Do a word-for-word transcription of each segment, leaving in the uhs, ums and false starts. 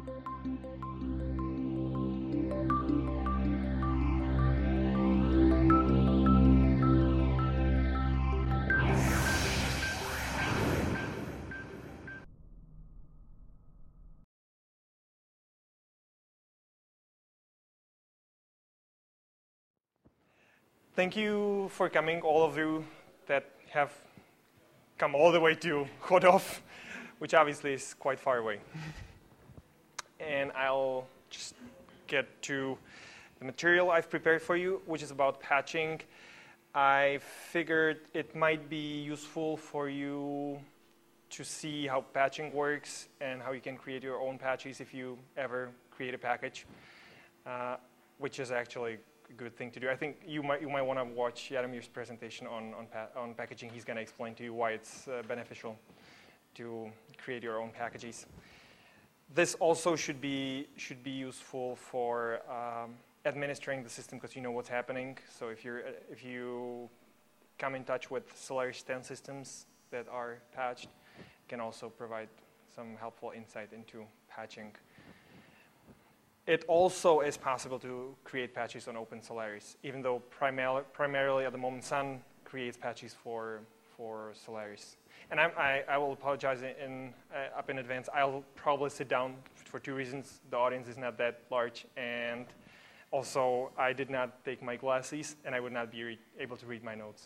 Thank you for coming, all of you that have come all the way to Chodov, which obviously is quite far away. And I'll just get to the material I've prepared for you, which is about patching. I figured it might be useful for you to see how patching works and how you can create your own patches if you ever create a package, uh, which is actually good thing to do. I think you might you might want to watch Jaramir's presentation on on, pa on packaging. He's going to explain to you why it's uh, beneficial to create your own packages. This also should be should be useful for um, administering the system because you know what's happening. So if you're if you come in touch with Solaris ten systems that are patched, it can also provide some helpful insight into patching. It also is possible to create patches on Open Solaris, even though primar primarily at the moment Sun creates patches for for Solaris. And I'm, I, I will apologize in, uh, up in advance. I'll probably sit down for two reasons. The audience is not that large, and also I did not take my glasses, and I would not be able to read my notes.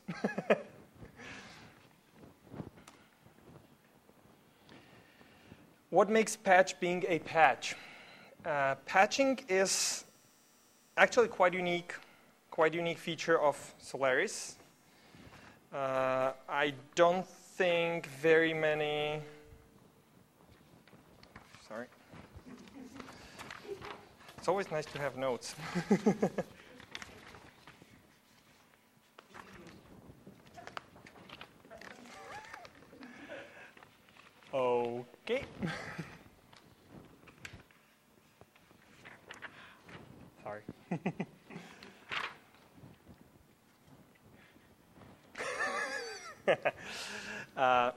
What makes patch being a patch? Uh, patching is actually quite unique, quite unique feature of Solaris. Uh, I don't think very many, sorry. It's always nice to have notes. Okay. Sorry. uh,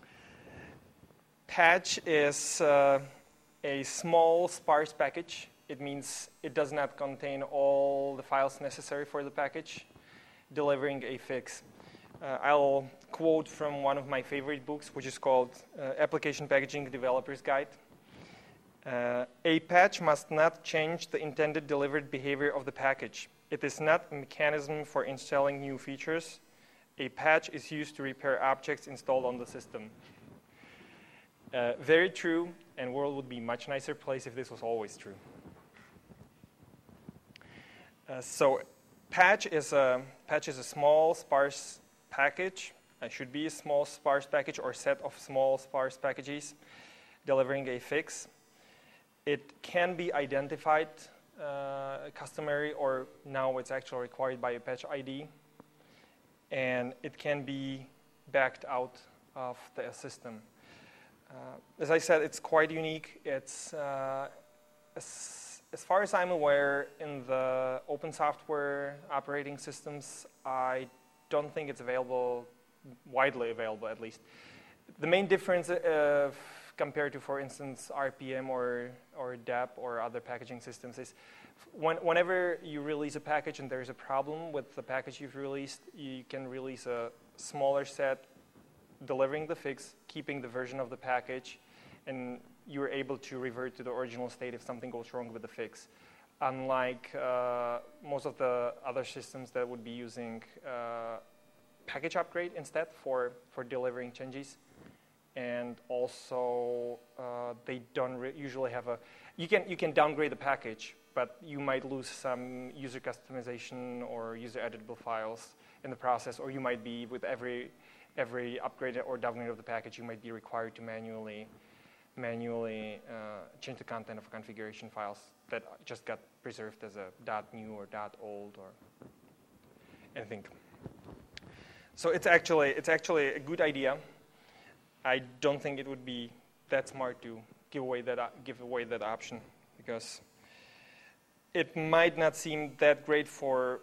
patch is uh, a small, sparse package. It means it does not contain all the files necessary for the package, delivering a fix. Uh, I'll quote from one of my favorite books, which is called uh, Application Packaging Developer's Guide. Uh, a patch must not change the intended delivered behavior of the package. It is not a mechanism for installing new features. A patch is used to repair objects installed on the system. Uh, very true, and world would be a much nicer place if this was always true. Uh, so patch is, a, patch is a small, sparse package. It should be a small, sparse package or set of small, sparse packages delivering a fix. It can be identified uh, customary, or now it's actually required by a patch I D. And it can be backed out of the system. Uh, as I said, it's quite unique. It's, uh, as, as far as I'm aware, in the open software operating systems, I don't think it's available, widely available at least. The main difference uh, compared to, for instance, R P M or, or D A P or other packaging systems is when, whenever you release a package and there's a problem with the package you've released, you can release a smaller set, delivering the fix, keeping the version of the package, and you're able to revert to the original state if something goes wrong with the fix. Unlike uh, most of the other systems that would be using uh, package upgrade instead for, for delivering changes. And also, uh, they don't re usually have a, you can, you can downgrade the package, but you might lose some user customization or user editable files in the process, or you might be, with every, every upgrade or downgrade of the package, you might be required to manually, manually uh, change the content of configuration files that just got preserved as a .new or .old or anything. So it's actually, it's actually a good idea. I don't think it would be that smart to give away that, uh, give away that option, because it might not seem that great for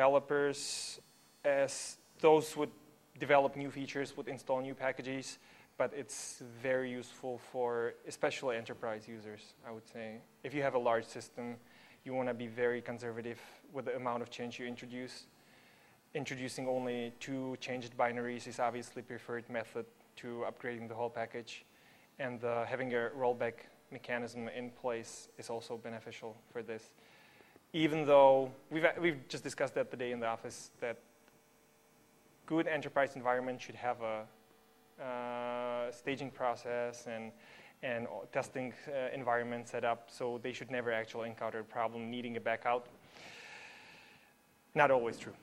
developers, as those would develop new features, would install new packages, but it's very useful for especially enterprise users, I would say. If you have a large system, you want to be very conservative with the amount of change you introduce. Introducing only two changed binaries is obviously preferred method to upgrading the whole package. And uh, having a rollback mechanism in place is also beneficial for this. Even though, we've, we've just discussed that today in the office, that good enterprise environment should have a uh, staging process and, and testing uh, environment set up, so they should never actually encounter a problem needing a backout. Not always true.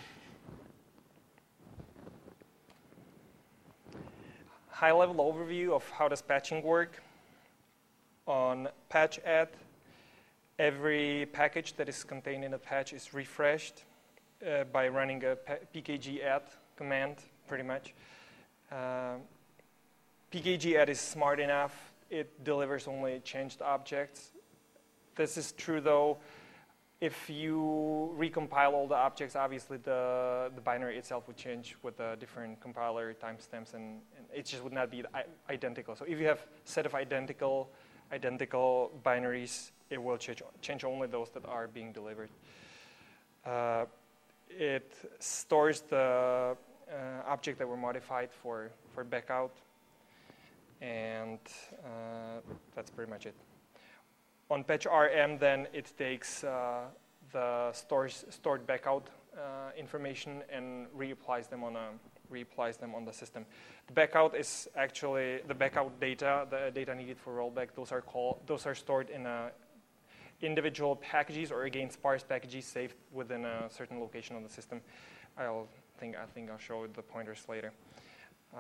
High-level overview of how does patching work. On patch add, every package that is contained in a patch is refreshed uh, by running a pkg add command, pretty much. Uh, pkg add is smart enough. It delivers only changed objects. This is true, though. If you recompile all the objects, obviously the, the binary itself would change with a different compiler timestamps, and, and it just would not be identical. So if you have a set of identical, identical binaries, it will change, change only those that are being delivered. Uh, it stores the uh, object that were modified for, for backout, and uh, that's pretty much it. On patch R M, then it takes uh, the stores, stored backout uh, information and reapplies them on a reapplies them on the system. The backout is actually the backout data, the data needed for rollback. Those are called those are stored in a individual packages, or again sparse packages saved within a certain location on the system. I'll think I think I'll show the pointers later. Uh,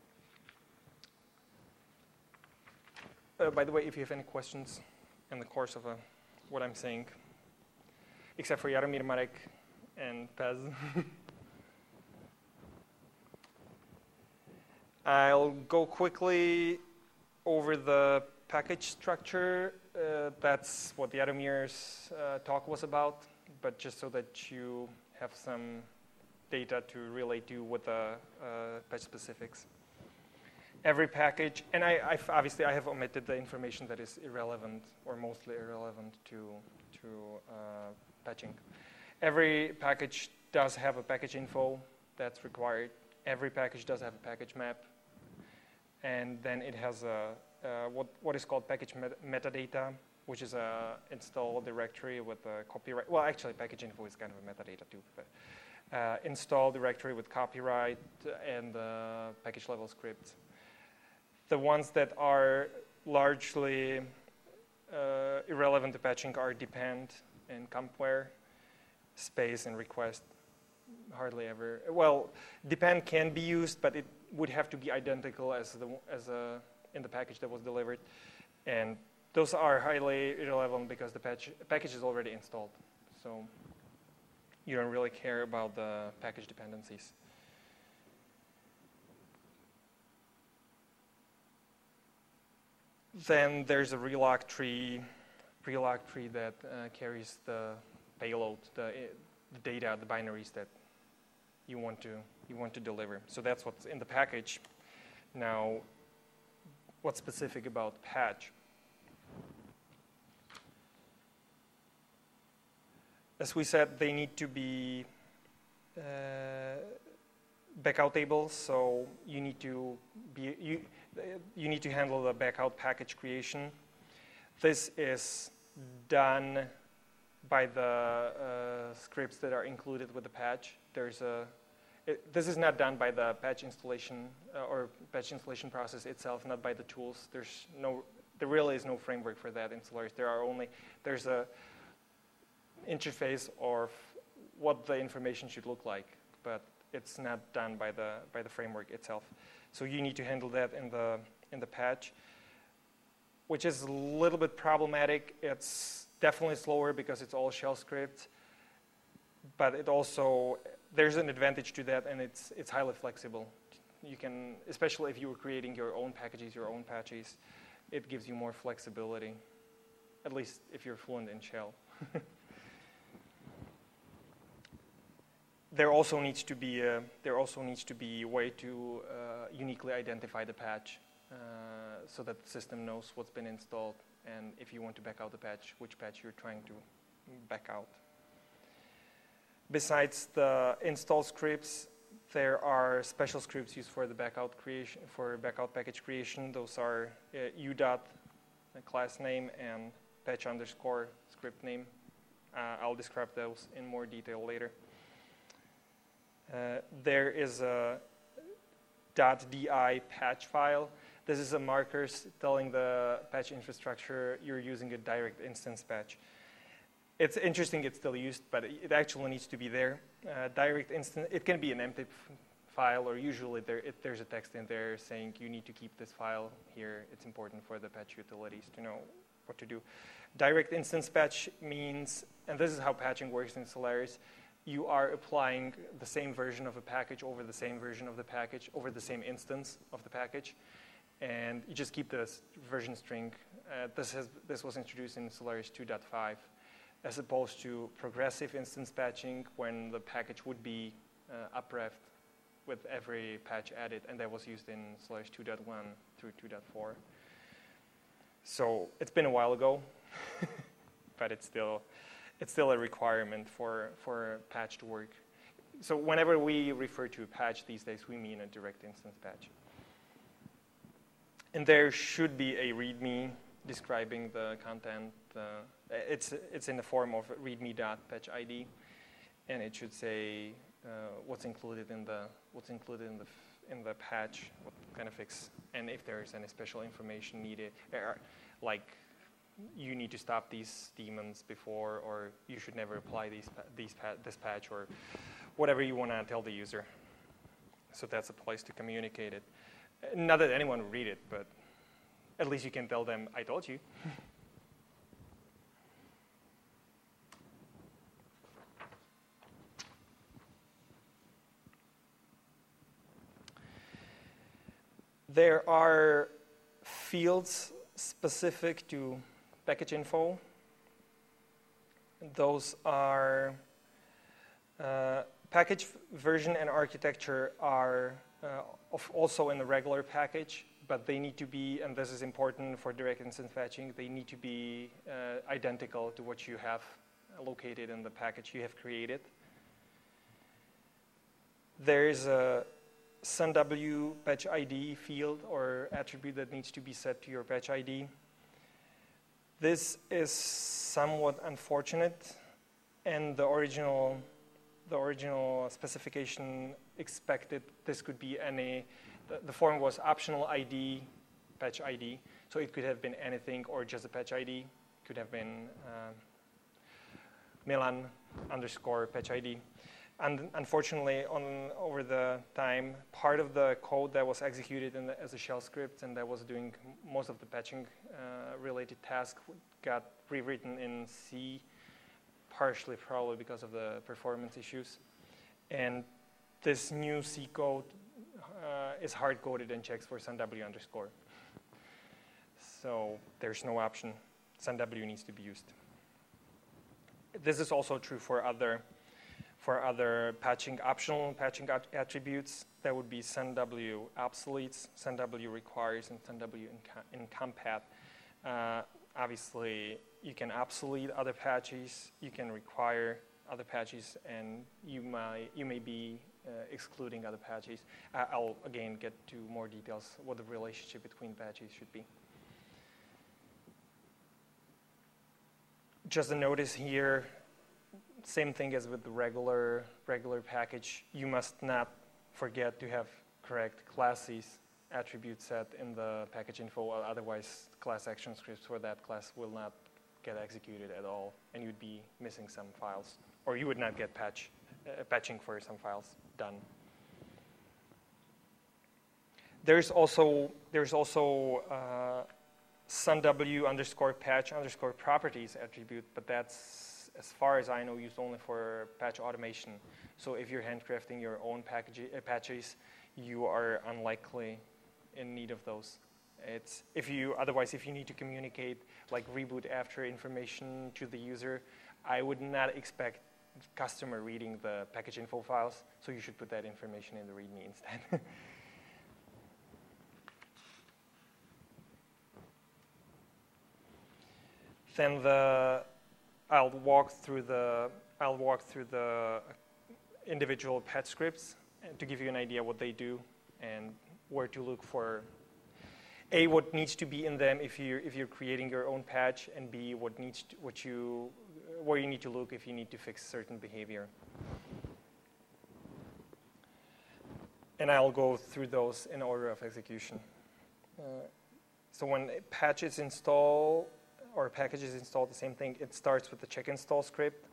uh, by the way, if you have any questions in the course of uh, what I'm saying, except for Jaromír, Marek, and Pez. I'll go quickly over the package structure. Uh, that's what Jaromír's uh, talk was about, but just so that you have some data to relate to with the uh, patch specifics. Every package, and I, I've, obviously I have omitted the information that is irrelevant or mostly irrelevant to, to uh, patching. Every package does have a package info that's required. Every package does have a package map. And then it has a, uh, what, what is called package met metadata, which is a install directory with a copyright. Well, actually, package info is kind of a metadata too. But, uh, install directory with copyright and uh, package level scripts. The ones that are largely uh, irrelevant to patching are depend and compware, space and request. Hardly ever. Well, depend can be used, but it would have to be identical as the as a in the package that was delivered, and those are highly irrelevant because the patch package is already installed. So you don't really care about the package dependencies. Then there's a relog tree, relog tree that uh, carries the payload, the, the data, the binaries that you want to you want to deliver. So that's what's in the package. Now, what's specific about patch? As we said, they need to be uh, backout tables. So you need to be you. You need to handle the backout package creation. This is done by the uh, scripts that are included with the patch. There's a, it, this is not done by the patch installation uh, or patch installation process itself, not by the tools. There's no, there really is no framework for that in Solaris. There are only, there's a interface of what the information should look like, but it's not done by the by the framework itself. So you need to handle that in the in the patch, which is a little bit problematic. It's definitely slower because it's all shell script, but it also there's an advantage to that, and it's it's highly flexible. You can, especially if you were creating your own packages, your own patches, it gives you more flexibility. At least if you're fluent in shell. there also needs to be a, there also needs to be a way to uh, uniquely identify the patch uh, so that the system knows what's been installed, and if you want to back out the patch, which patch you're trying to back out. Besides the install scripts, there are special scripts used for the backout creation, for backout package creation. Those are uh, U dot, class name, and patch underscore script name. Uh, I'll describe those in more detail later. Uh, there is a .di patch file. This is a marker telling the patch infrastructure you're using a direct instance patch. It's interesting it's still used, but it actually needs to be there. Uh, direct instance, it can be an empty file, or usually there, it, there's a text in there saying you need to keep this file here. It's important for the patch utilities to know what to do. Direct instance patch means, and this is how patching works in Solaris, you are applying the same version of a package over the same version of the package over the same instance of the package, and you just keep the version string. Uh, this, has, this was introduced in Solaris two point five, as opposed to progressive instance patching, when the package would be uh, uprevved with every patch added, and that was used in Solaris two point one through two point four. So it's been a while ago, but it's still, it's still a requirement for, for a patch to work. So whenever we refer to a patch these days, we mean a direct instance patch. And there should be a README describing the content. Uh, it's, it's in the form of readme.patchid, and it should say uh, what's included in the, what's included in the, in the patch, what kind of fix, and if there is any special information needed, er, like you need to stop these daemons before, or you should never apply these, these this patch, or whatever you want to tell the user. So that's a place to communicate it. Not that anyone would read it, but at least you can tell them, I told you. There are fields specific to package info. Those are uh, package version and architecture are uh, of also in the regular package, but they need to be, and this is important for direct instance patching, they need to be uh, identical to what you have located in the package you have created. There is a sunw patch I D field or attribute that needs to be set to your patch I D. This is somewhat unfortunate, and the original, the original specification expected this could be any, the, the form was optional I D, patch I D, so it could have been anything or just a patch I D. Could have been uh, Milan underscore patch I D. And unfortunately, on over the time, part of the code that was executed in the, as a shell script and that was doing most of the patching uh, related tasks got rewritten in C, partially probably because of the performance issues. And this new C code uh, is hard-coded and checks for sunw underscore. So there's no option. Sunw needs to be used. This is also true for other For other patching, optional patching at attributes. That would be sunw obsoletes, sunw requires, and sunw incompat. Uh, obviously, you can obsolete other patches, you can require other patches, and you may, you may be uh, excluding other patches. Uh, I'll, again, get to more details what the relationship between patches should be. Just a notice here, same thing as with the regular, regular package. You must not forget to have correct classes attribute set in the package info, otherwise class action scripts for that class will not get executed at all, and you'd be missing some files, or you would not get patch, uh, patching for some files done. There's also, there's also uh, sunw underscore patch underscore properties attribute, but that's, as far as I know, used only for patch automation. So if you're handcrafting your own package, uh, patches, you are unlikely in need of those. It's if you otherwise, if you need to communicate like reboot after information to the user, I would not expect customer reading the package info files, so you should put that information in the README instead. Then the I'll walk through the I'll walk through the individual patch scripts to give you an idea what they do and where to look for A, what needs to be in them if you if you're creating your own patch, and B, what needs to, what you where you need to look if you need to fix certain behavior. And I'll go through those in order of execution. Uh, so when a patch is installed or a package is installed, the same thing. It starts with the check install script.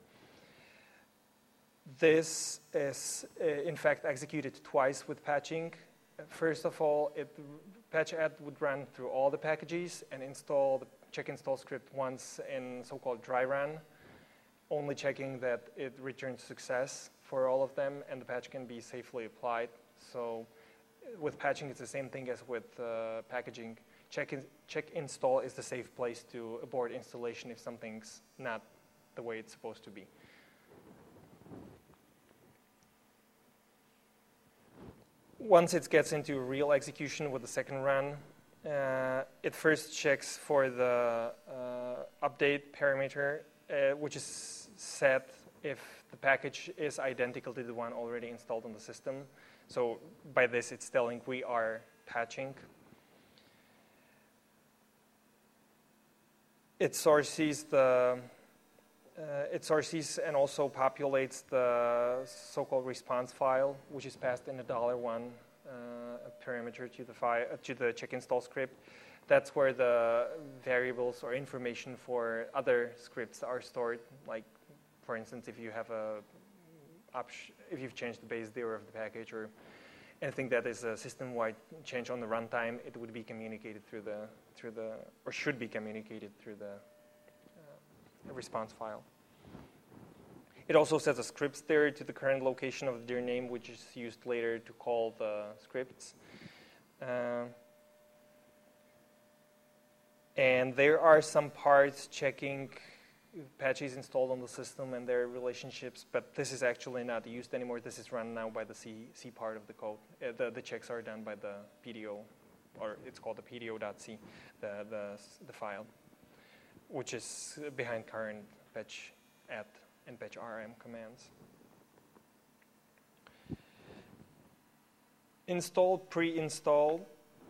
This is, uh, in fact, executed twice with patching. First of all, it, patch add would run through all the packages and install the check install script once in so-called dry run, only checking that it returns success for all of them and the patch can be safely applied. So with patching, it's the same thing as with uh, packaging. Check, in, check install is the safe place to abort installation if something's not the way it's supposed to be. Once it gets into real execution with the second run, uh, it first checks for the uh, update parameter, uh, which is set if the package is identical to the one already installed on the system. So by this, it's telling we are patching. It sources the uh, it sources and also populates the so-called response file, which is passed in a dollar one uh, parameter to the file uh, to the check install script. That's where the variables or information for other scripts are stored. Like, for instance, if you have a if you've changed the base dir of the package or anything that is a system-wide change on the runtime, it would be communicated through the through the or should be communicated through the uh, response file. It also sets a scripts dir to the current location of the dir name, which is used later to call the scripts. Uh, and there are some parts checking patches installed on the system and their relationships, but this is actually not used anymore. This is run now by the C, C part of the code. Uh, the, the checks are done by the P D O, or it's called the P D O.c, the, the, the file, which is behind current patch add and patch R M commands. Install, pre-install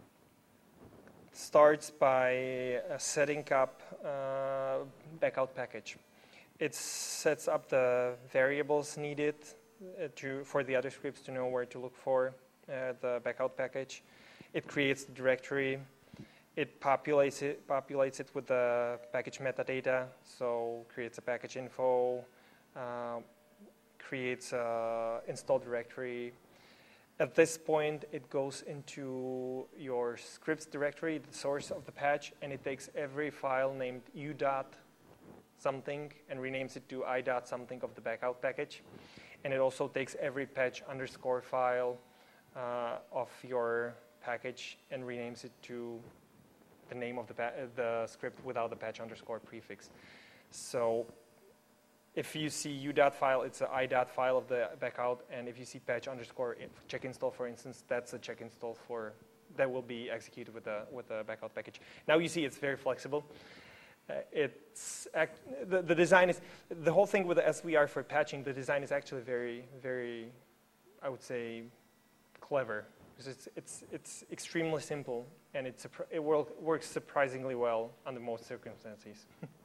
starts by uh, setting up uh, backout package. It sets up the variables needed uh, to, for the other scripts to know where to look for uh, the backout package. It creates the directory. It populates it, populates it with the package metadata, so creates a package info, uh, creates an install directory. At this point, it goes into your scripts directory, the source of the patch, and it takes every file named u dot something and renames it to I dot something of the backout package. And it also takes every patch underscore file uh, of your package and renames it to the name of the, the script without the patch underscore prefix. So if you see u dot file, it's an I dot file of the backout, and if you see patch underscore check install, for instance, that's a check install for that will be executed with the with the backout package. Now you see it's very flexible. Uh, it's act, the the design is the whole thing with the S V R for patching. The design is actually very very, I would say, clever, because it's it's it's extremely simple and it's it works surprisingly well under most circumstances.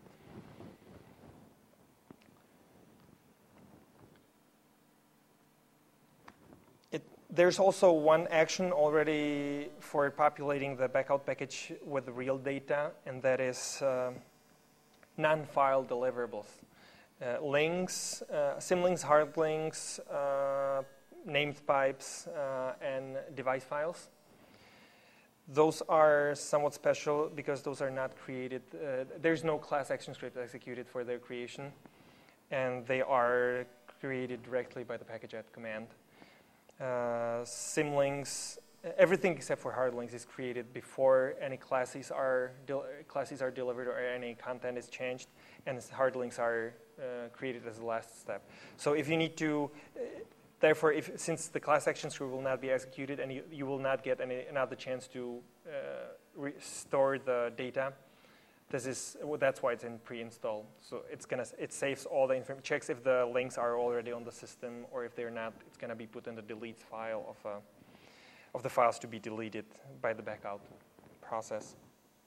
There's also one action already for populating the backout package with the real data, and that is uh, non-file deliverables. Uh, links, uh, symlinks, hard links, uh, named pipes, uh, and device files. Those are somewhat special because those are not created. Uh, there's no class action script executed for their creation, and they are created directly by the package add command. Uh, symlinks everything except for hard links is created before any classes are classes are delivered or any content is changed, and hard links are uh, created as the last step. So if you need to, uh, therefore, if since the class action script will not be executed and you, you will not get any another chance to uh, restore the data, this is well, that's why it's in pre-install. So it's gonna it saves all the information, checks if the links are already on the system, or if they're not, it's gonna be put in the deletes file of uh, of the files to be deleted by the backout process.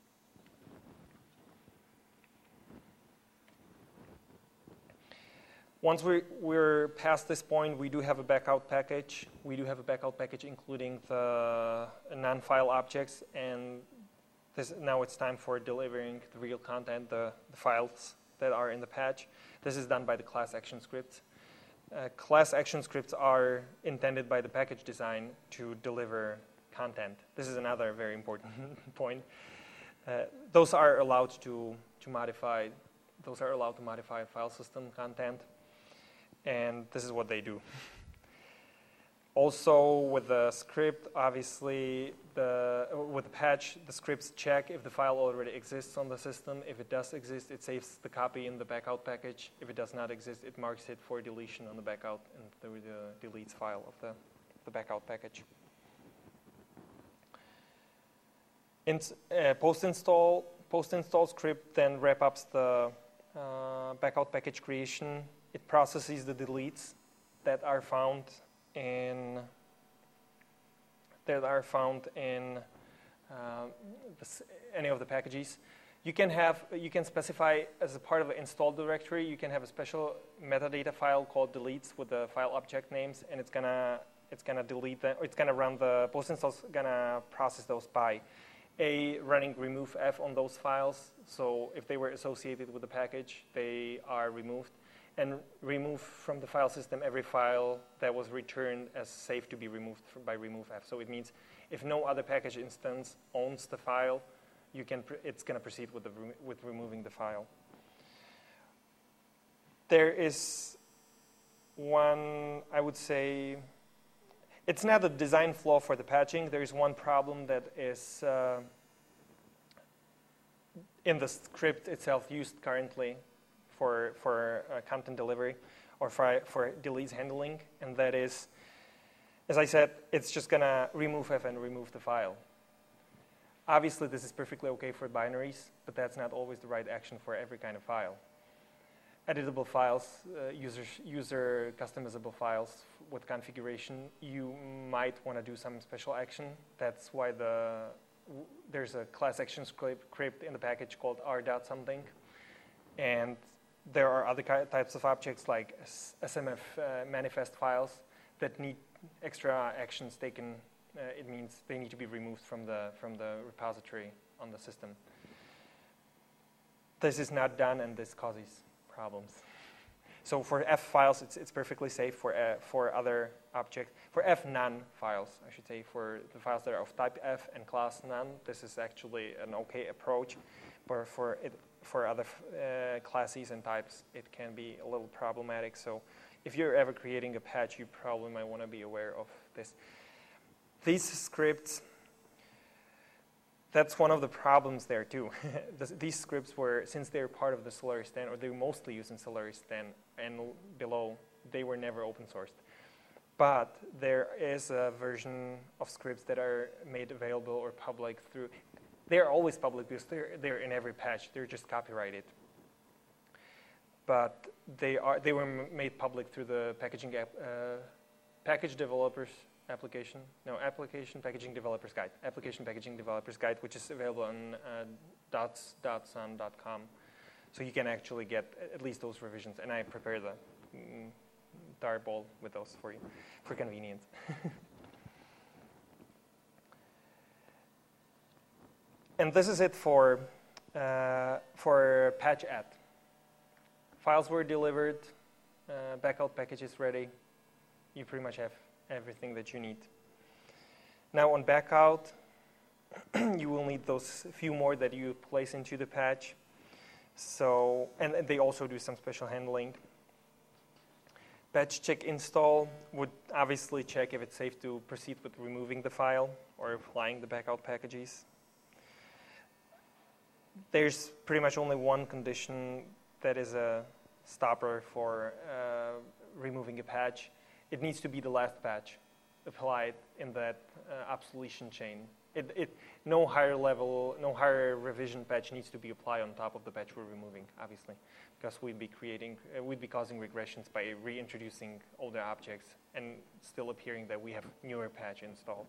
Once we, we're past this point, we do have a backout package. We do have a backout package including the non-file objects, and this, now it's time for delivering the real content, the, the files that are in the patch. This is done by the class action scripts. Uh, class action scripts are intended by the package design to deliver content. This is another very important point. Uh, those are allowed to, to modify, those are allowed to modify file system content, and this is what they do. Also, with the script, obviously, the, with the patch, the scripts check if the file already exists on the system. If it does exist, it saves the copy in the backout package. If it does not exist, it marks it for deletion on the backout and the, the deletes file of the, the backout package. In, uh, post-install, post-install script then wrap up the uh, backout package creation. It processes the deletes that are found in that are found in uh, this, any of the packages. You can have you can specify as a part of the install directory. You can have a special metadata file called deletes with the file object names, and it's gonna it's gonna delete them. Or it's gonna run the post install's gonna process those by a running remove f on those files. So if they were associated with the package, they are removed. And remove from the file system every file that was returned as safe to be removed by remove f. So it means if no other package instance owns the file, you can it's going to proceed with the with removing the file. There is one, I would say, it's not a design flaw for the patching. There is one problem that is uh, in the script itself used currently for, for uh, content delivery or for, for deletes handling, and that is, as I said, it's just going to remove f and remove the file. Obviously, this is perfectly okay for binaries, but that's not always the right action for every kind of file. Editable files, uh, user, user customizable files with configuration, you might want to do some special action. That's why the, there's a class action script in the package called r dot something, and there are other types of objects like S M F uh, manifest files that need extra actions taken. Uh, it means they need to be removed from the, from the repository on the system. This is not done, and this causes problems. So for F files, it's, it's perfectly safe. For, uh, for other objects, for F none files, I should say, for the files that are of type F and class none, this is actually an okay approach. But for it, for other uh, classes and types, it can be a little problematic. So if you're ever creating a patch, you probably might want to be aware of this. These scripts, that's one of the problems there too. These scripts were, since they're part of the Solaris ten, or they're mostly used in Solaris ten and below, they were never open sourced. But there is a version of scripts that are made available or public through, they're always public because they're, they're in every patch. They're just copyrighted. But they are they were made public through the packaging app, uh, package developers application, no, application packaging developers guide, application packaging developers guide, which is available on uh, dots dot sun dot com. So you can actually get at least those revisions, and I prepare the mm, tarball with those for you, for convenience. And this is it for, uh, for patch add. Files were delivered, uh, backout package is ready. You pretty much have everything that you need. Now on backout, you will need those few more that you place into the patch. So, and they also do some special handling. Patch check install would obviously check if it's safe to proceed with removing the file or applying the backout packages. There's pretty much only one condition that is a stopper for uh, removing a patch. It needs to be the last patch applied in that uh, obsolescence chain. It, it, no higher level, no higher revision patch needs to be applied on top of the patch we're removing, obviously, because we'd be creating, uh, we'd be causing regressions by reintroducing older objects and still appearing that we have newer patch installed.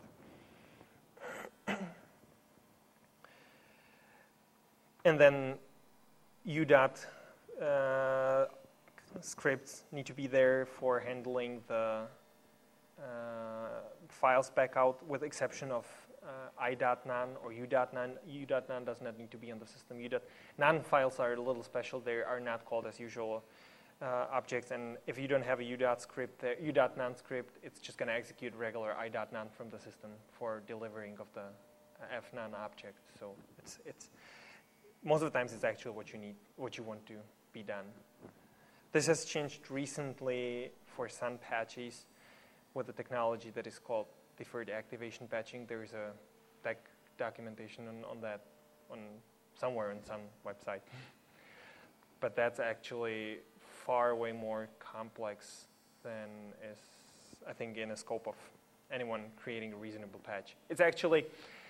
And then U dot uh, scripts need to be there for handling the uh, files backout, with exception of uh, I dot none or U dot none. U dot none does not need to be on the system. U dot none files are a little special. They are not called as usual uh, objects. And if you don't have a U dot script, uh, U dot none script, it's just going to execute regular I dot none from the system for delivering of the F none object. So it's it's most of the times it's actually what you need, what you want to be done. This has changed recently for some patches with a technology that is called deferred activation patching. There is a tech documentation on, on that on somewhere on some website. But that's actually far way more complex than is, I think, in a scope of anyone creating a reasonable patch. It's actually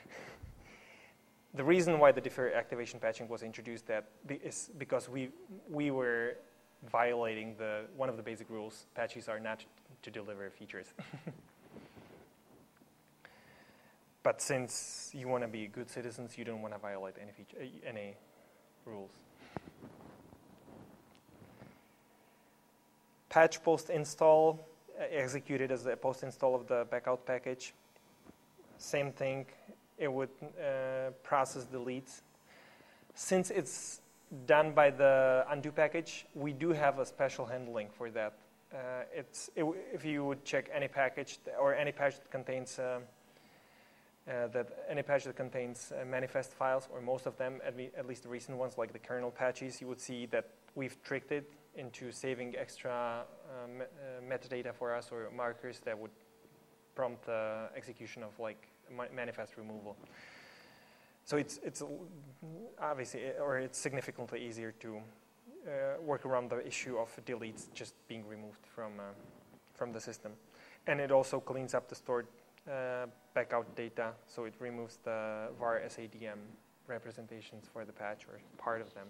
the reason why the deferred activation patching was introduced that is because we we were violating the one of the basic rules. Patches are not to deliver features. But since you want to be good citizens, you don't want to violate any feature, any rules. Patch post install uh, executed as a post install of the backout package. Same thing. It would uh, process deletes. Since it's done by the undo package, we do have a special handling for that. Uh, it's it, if you would check any package or any patch that contains uh, uh, that any patch that contains uh, manifest files, or most of them, at, le at least the recent ones like the kernel patches, you would see that we've tricked it into saving extra uh, me uh, metadata for us, or markers that would prompt the execution of like manifest removal. So it's it's obviously, or it's significantly easier to uh, work around the issue of deletes just being removed from uh, from the system, and it also cleans up the stored uh, backout data. So it removes the var S A D M representations for the patch or part of them.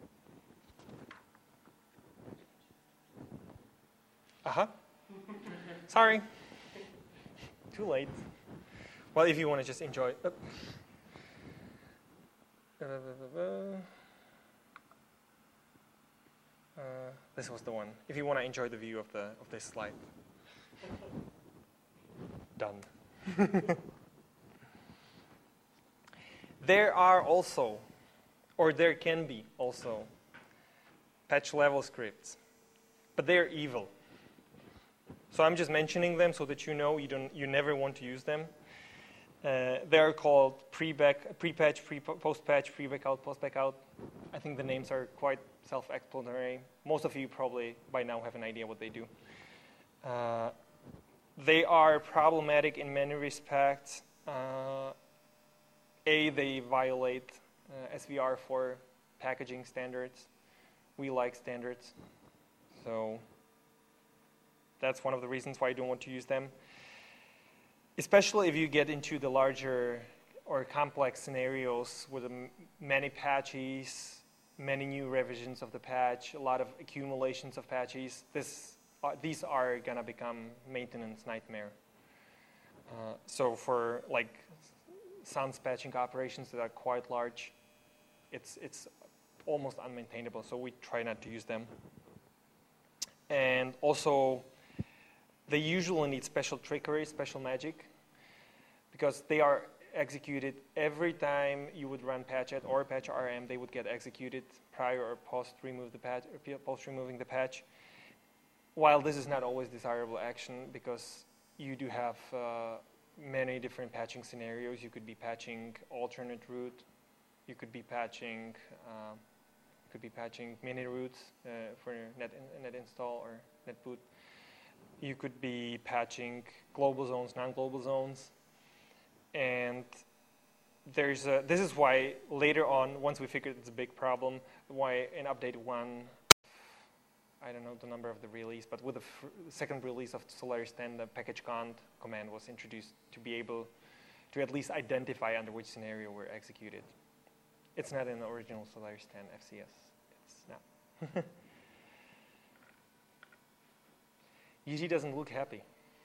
Uh huh. Sorry. Too late. Well, if you want to just enjoy. Uh, uh, this was the one. If you want to enjoy the view of the of this slide. Done. There are also, or there can be also, patch level scripts, but they're evil. So I'm just mentioning them so that you know you don't you never want to use them. Uh, they're called pre-back, pre-patch, pre-post-patch, pre-backout, post-backout. I think the names are quite self-explanatory. Most of you probably by now have an idea what they do. Uh, they are problematic in many respects. Uh, A, they violate uh, S V R four packaging standards. We like standards. So that's one of the reasons why I don't want to use them. Especially if you get into the larger or complex scenarios with many patches, many new revisions of the patch, a lot of accumulations of patches, this, uh, these are going to become maintenance nightmare. Uh, so for like sans patching operations that are quite large, it's, it's almost unmaintainable, so we try not to use them. And also, they usually need special trickery, special magic, because they are executed every time you would run patchet or patch R M. They would get executed prior or post remove the patch, or post removing the patch. While this is not always desirable action, because you do have uh, many different patching scenarios. You could be patching alternate root. You could be patching, uh, could be patching mini roots uh, for net in, net install or net boot. you could be patching global zones, non-global zones. And there's a, this is why later on, once we figured it's a big problem, why in update one, I don't know the number of the release, but with the f second release of Solaris ten, the package cont command was introduced to be able to at least identify under which scenario we're executed. It's not in the original Solaris ten F C S. It's not. U T doesn't look happy.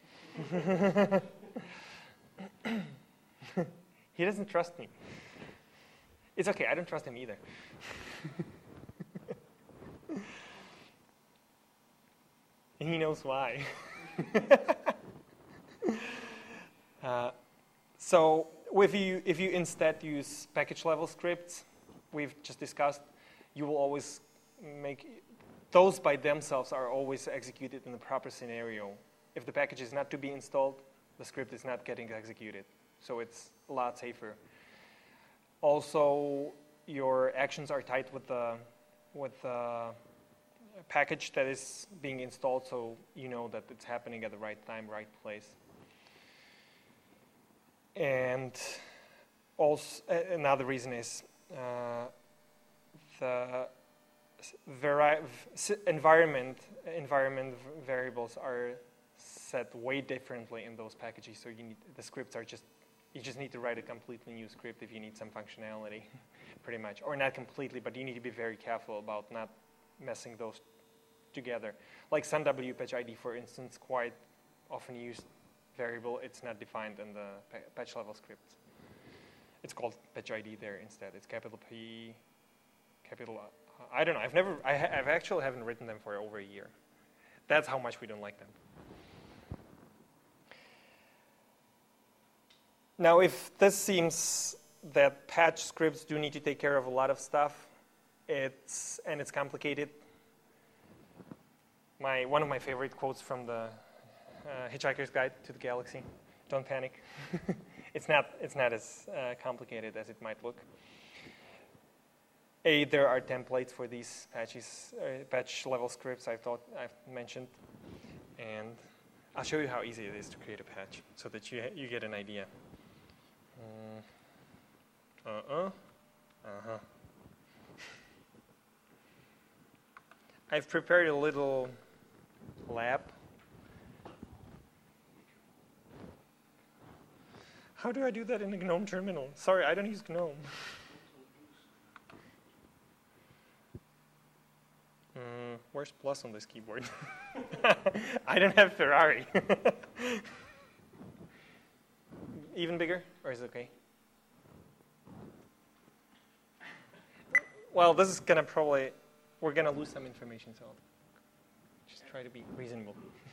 He doesn't trust me. It's okay, I don't trust him either. And he knows why. uh, so if you, if you instead use package level scripts, we've just discussed, you will always make, those by themselves are always executed in the proper scenario. If the package is not to be installed, the script is not getting executed. So it's a lot safer. Also, your actions are tied with the, with the package that is being installed, so you know that it's happening at the right time, right place. And also, another reason is uh, the vari environment, environment variables are set way differently in those packages, so you need, the scripts are just, you just need to write a completely new script if you need some functionality, pretty much. Or not completely, but you need to be very careful about not messing those together. Like SunW patch I D, for instance, quite often used variable. It's not defined in the patch level scripts. It's called patch I D there instead. It's capital P, capital, uh, I don't know. I've never, I ha I've actually haven't written them for over a year. That's how much we don't like them. Now, if this seems that patch scripts do need to take care of a lot of stuff, it's, and it's complicated, my, one of my favorite quotes from the uh, Hitchhiker's Guide to the Galaxy, don't panic. it's, not, it's not as uh, complicated as it might look. A, there are templates for these patches, uh, patch level scripts I thought I've mentioned, and I'll show you how easy it is to create a patch so that you, you get an idea. Uh, uh-uh, uh-huh. I've prepared a little lab. How do I do that in a GNOME terminal? Sorry, I don't use GNOME. Mm, where's plus on this keyboard? I don't have Ferrari. Even bigger, or is it okay? Well, this is gonna probably, we're gonna lose some information, so just try to be reasonable.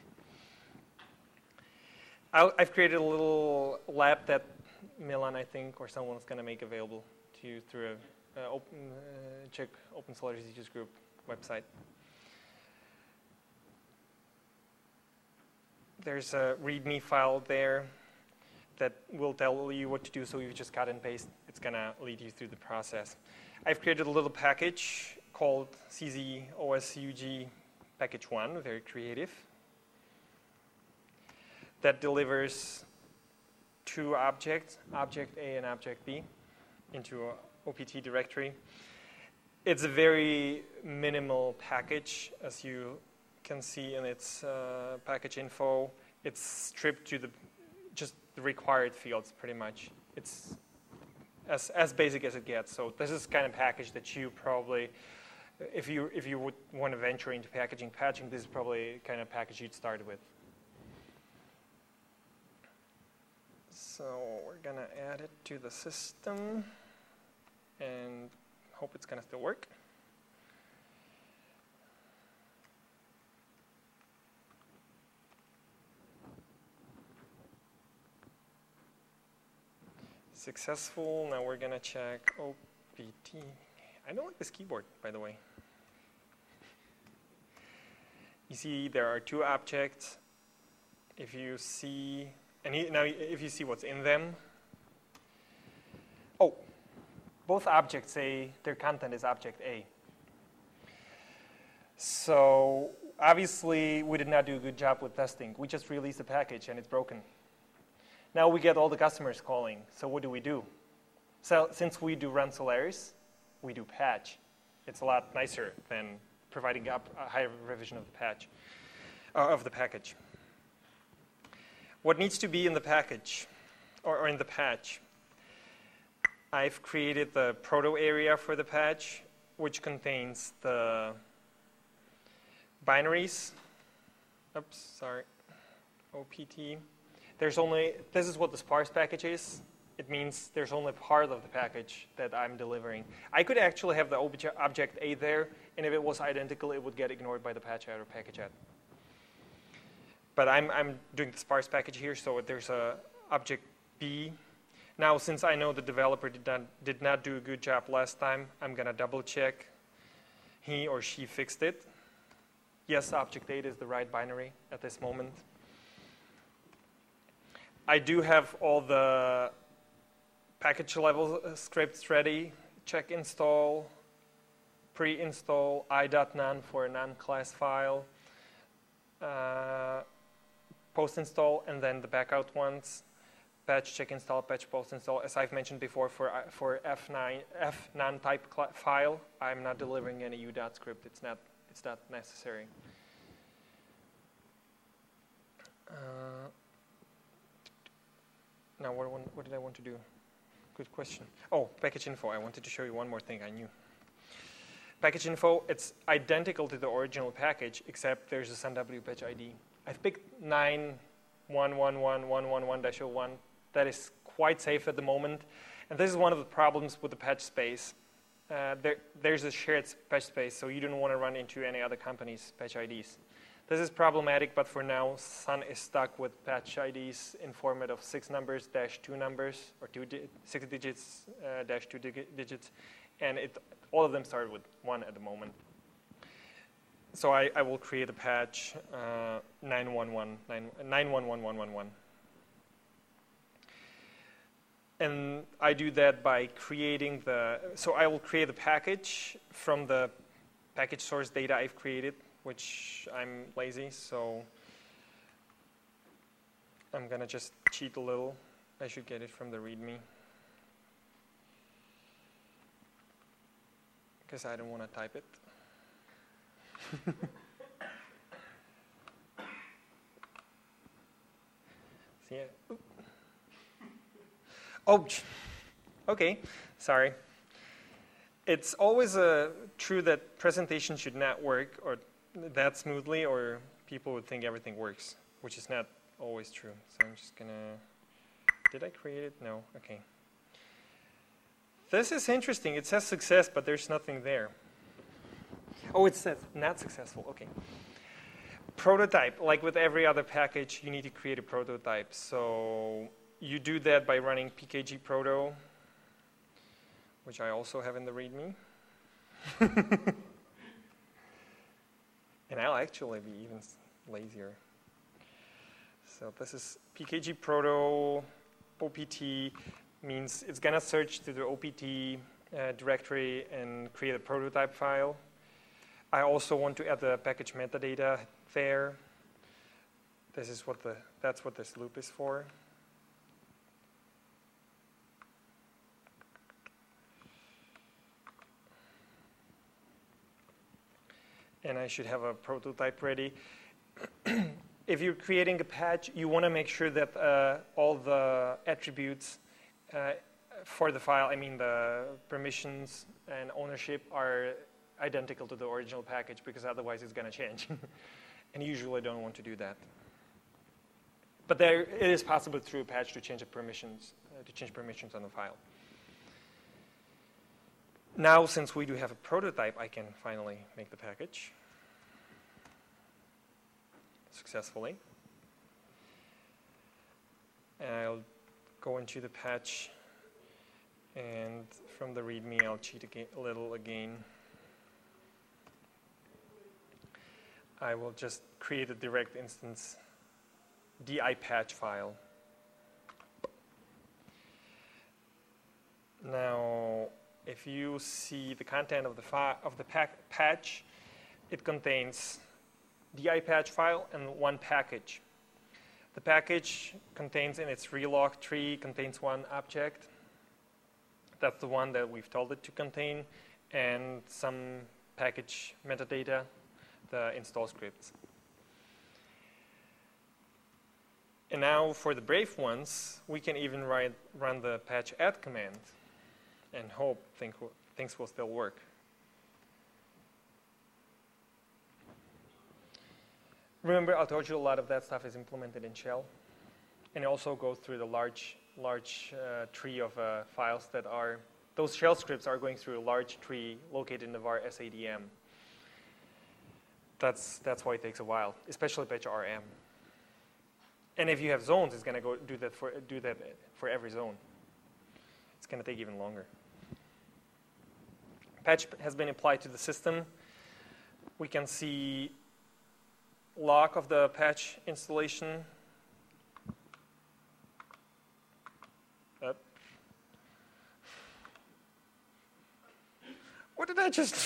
I've created a little lab that Milan, I think, or someone's gonna make available to you through a uh, open, uh, check Open Solaris Users Group website. There's a README file there that will tell you what to do, so you just cut and paste. It's gonna lead you through the process. I've created a little package called C Z O S U G package one, very creative, that delivers two objects, object A and object B, into a O P T directory. It's a very minimal package, as you can see in its uh, package info. It's stripped to the just the required fields, pretty much. It's as as basic as it gets. So this is kind of package that you probably, if you if you would want to venture into packaging, patching, this is probably kind of package you'd start with. So we're gonna add it to the system and hope it's gonna still work. Successful. Now we're gonna check O P T. I don't like this keyboard, by the way. You see there are two objects. If you see, and he, now if you see what's in them, oh, both objects say their content is object A. So obviously, we did not do a good job with testing. We just released the package, and it's broken. Now we get all the customers calling. So what do we do? So since we do run Solaris, we do patch. It's a lot nicer than providing up a high revision of the patch, uh, of the package. What needs to be in the package, or, or in the patch? I've created the proto area for the patch, which contains the binaries. Oops, sorry. O P T. There's only, this is what the sparse package is. It means there's only part of the package that I'm delivering. I could actually have the obj object A there, and if it was identical, it would get ignored by the patch add or package add. But I'm, I'm doing the sparse package here, so there's a object B. Now, since I know the developer did not, did not do a good job last time, I'm going to double check he or she fixed it. Yes, object data is the right binary at this moment. I do have all the package level scripts ready. Check install, pre-install, i.none for a non-class file, uh, post-install, and then the backout ones. Patch, check install, patch, post install. As I've mentioned before, for uh, for F nine F non-type file, I'm not delivering any U dot script. It's not it's not necessary. Uh, now, what, what did I want to do? Good question. Oh, package info. I wanted to show you one more thing I knew. Package info. It's identical to the original package, except there's a SunW patch I D. I've picked nine one one one one one one dash oh one. That is quite safe at the moment. And this is one of the problems with the patch space. Uh, there, there's a shared patch space, so you don't want to run into any other company's patch I Ds. This is problematic, but for now, Sun is stuck with patch I Ds in format of six numbers dash two numbers, or two di six digits uh, dash two dig digits, and it, all of them start with one at the moment. So I, I will create a patch uh, nine one one one one one one. And I do that by creating the, so I will create a package from the package source data I've created, which I'm lazy, so I'm going to just cheat a little. I should get it from the README, because I don't want to type it. See it? Oh, okay, sorry. It's always uh, true that presentation should not work or that smoothly, or people would think everything works, which is not always true. So I'm just gonna, did I create it? No, okay. This is interesting. It says success, but there's nothing there. Oh, it says not successful, okay. Prototype, like with every other package, you need to create a prototype. So you do that by running pkgproto, which I also have in the README. And I'll actually be even lazier. So this is pkgproto O P T, means it's going to search through the O P T uh, directory and create a prototype file. I also want to add the package metadata there. This is what the, that's what this loop is for. And I should have a prototype ready. If you're creating a patch, you want to make sure that uh, all the attributes uh, for the file, I mean the permissions and ownership, are identical to the original package, because otherwise it's going to change. And you usually don't want to do that. But there, it is possible through a patch to change the permissions, uh, to change permissions on the file. Now, since we do have a prototype, I can finally make the package successfully. And I'll go into the patch, and from the README, I'll cheat again, a little again. I will just create a direct instance di patch file. Now, if you see the content of the, of the pack patch, it contains the iPatch file and one package. The package contains in its relog tree contains one object. That's the one that we've told it to contain, and some package metadata, the install scripts. And now for the brave ones, we can even write, run the patch add command and hope think, things will still work. Remember, I told you a lot of that stuff is implemented in shell. And it also goes through the large, large uh, tree of uh, files that are, those shell scripts are going through a large tree located in the var S A D M. That's, that's why it takes a while, especially patch R M. And if you have zones, it's going to go do that for do that for every zone. It's going to take even longer. Patch has been applied to the system. We can see log of the patch installation. Up. What did I just?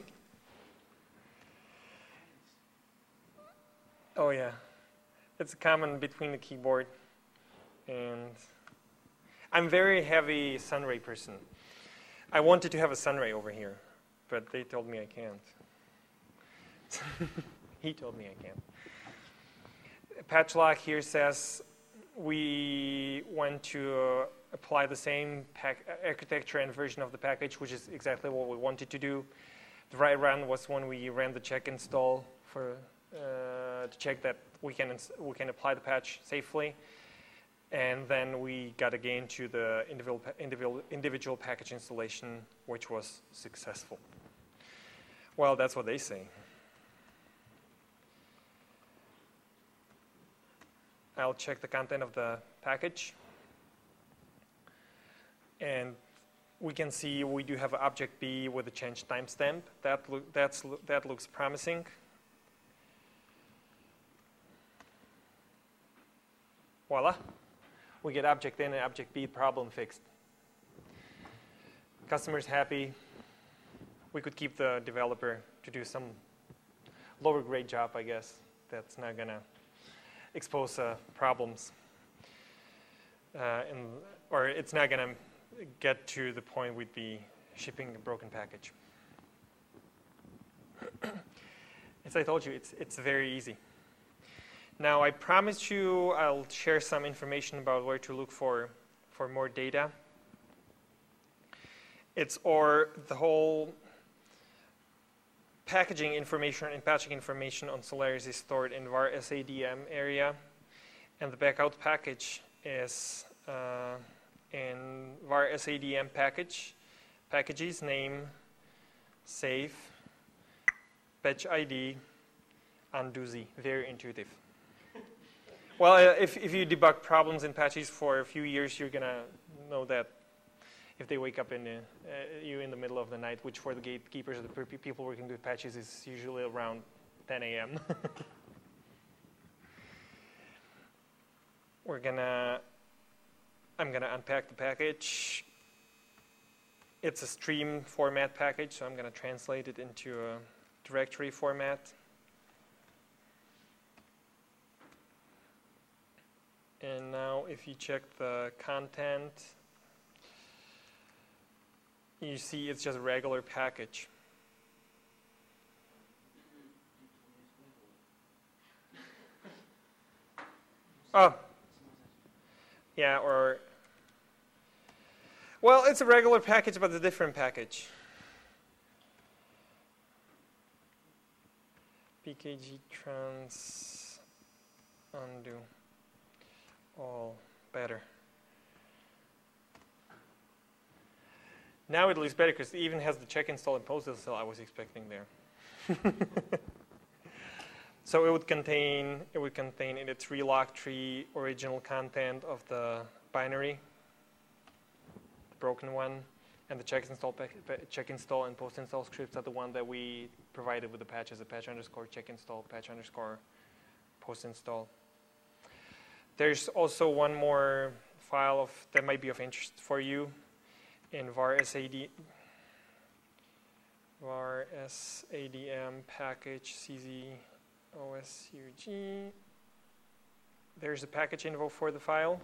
Oh yeah. It's common between the keyboard, and I'm a very heavy Sunray person. I wanted to have a Sunray over here, but they told me I can't. He told me I can't. Patch log here says we want to uh, apply the same pack architecture and version of the package, which is exactly what we wanted to do. The right run was when we ran the check install for uh, to check that we can we can apply the patch safely, and then we got again to the individual individual individual package installation, which was successful. Well, that's what they say. I'll check the content of the package, and we can see we do have an object B with a change timestamp. That lo that's that looks promising. Voila, we get object A and object B, problem fixed. Customer's happy. We could keep the developer to do some lower grade job, I guess. That's not gonna expose uh, problems. Uh, and, or it's not gonna get to the point we'd be shipping a broken package. As I told you, it's, it's very easy. Now, I promised you I'll share some information about where to look for, for more data. It's or the whole packaging information and patching information on Solaris is stored in var S A D M area, and the backout package is uh, in var S A D M package, packages, name, save, patch I D, undoozy. Very intuitive. Well, uh, if, if you debug problems in patches for a few years, you're going to know that if they wake up in the, uh, you in the middle of the night, which for the gatekeepers or the people working with patches is usually around ten A M We're going to, I'm going to unpack the package. It's a stream format package, so I'm going to translate it into a directory format. And now if you check the content, you see it's just a regular package. Oh, yeah, or, well, it's a regular package, but a different package. P K G trans undo. All better. Now it looks better because it even has the check install and post install I was expecting there. So it would contain it would contain in its relog tree original content of the binary, the broken one, and the check install check install and post install scripts are the one that we provided with the patch as a patch underscore check install patch underscore post install. There's also one more file of, that might be of interest for you in var S A D, var sadm package czoscug. There's the package info for the file.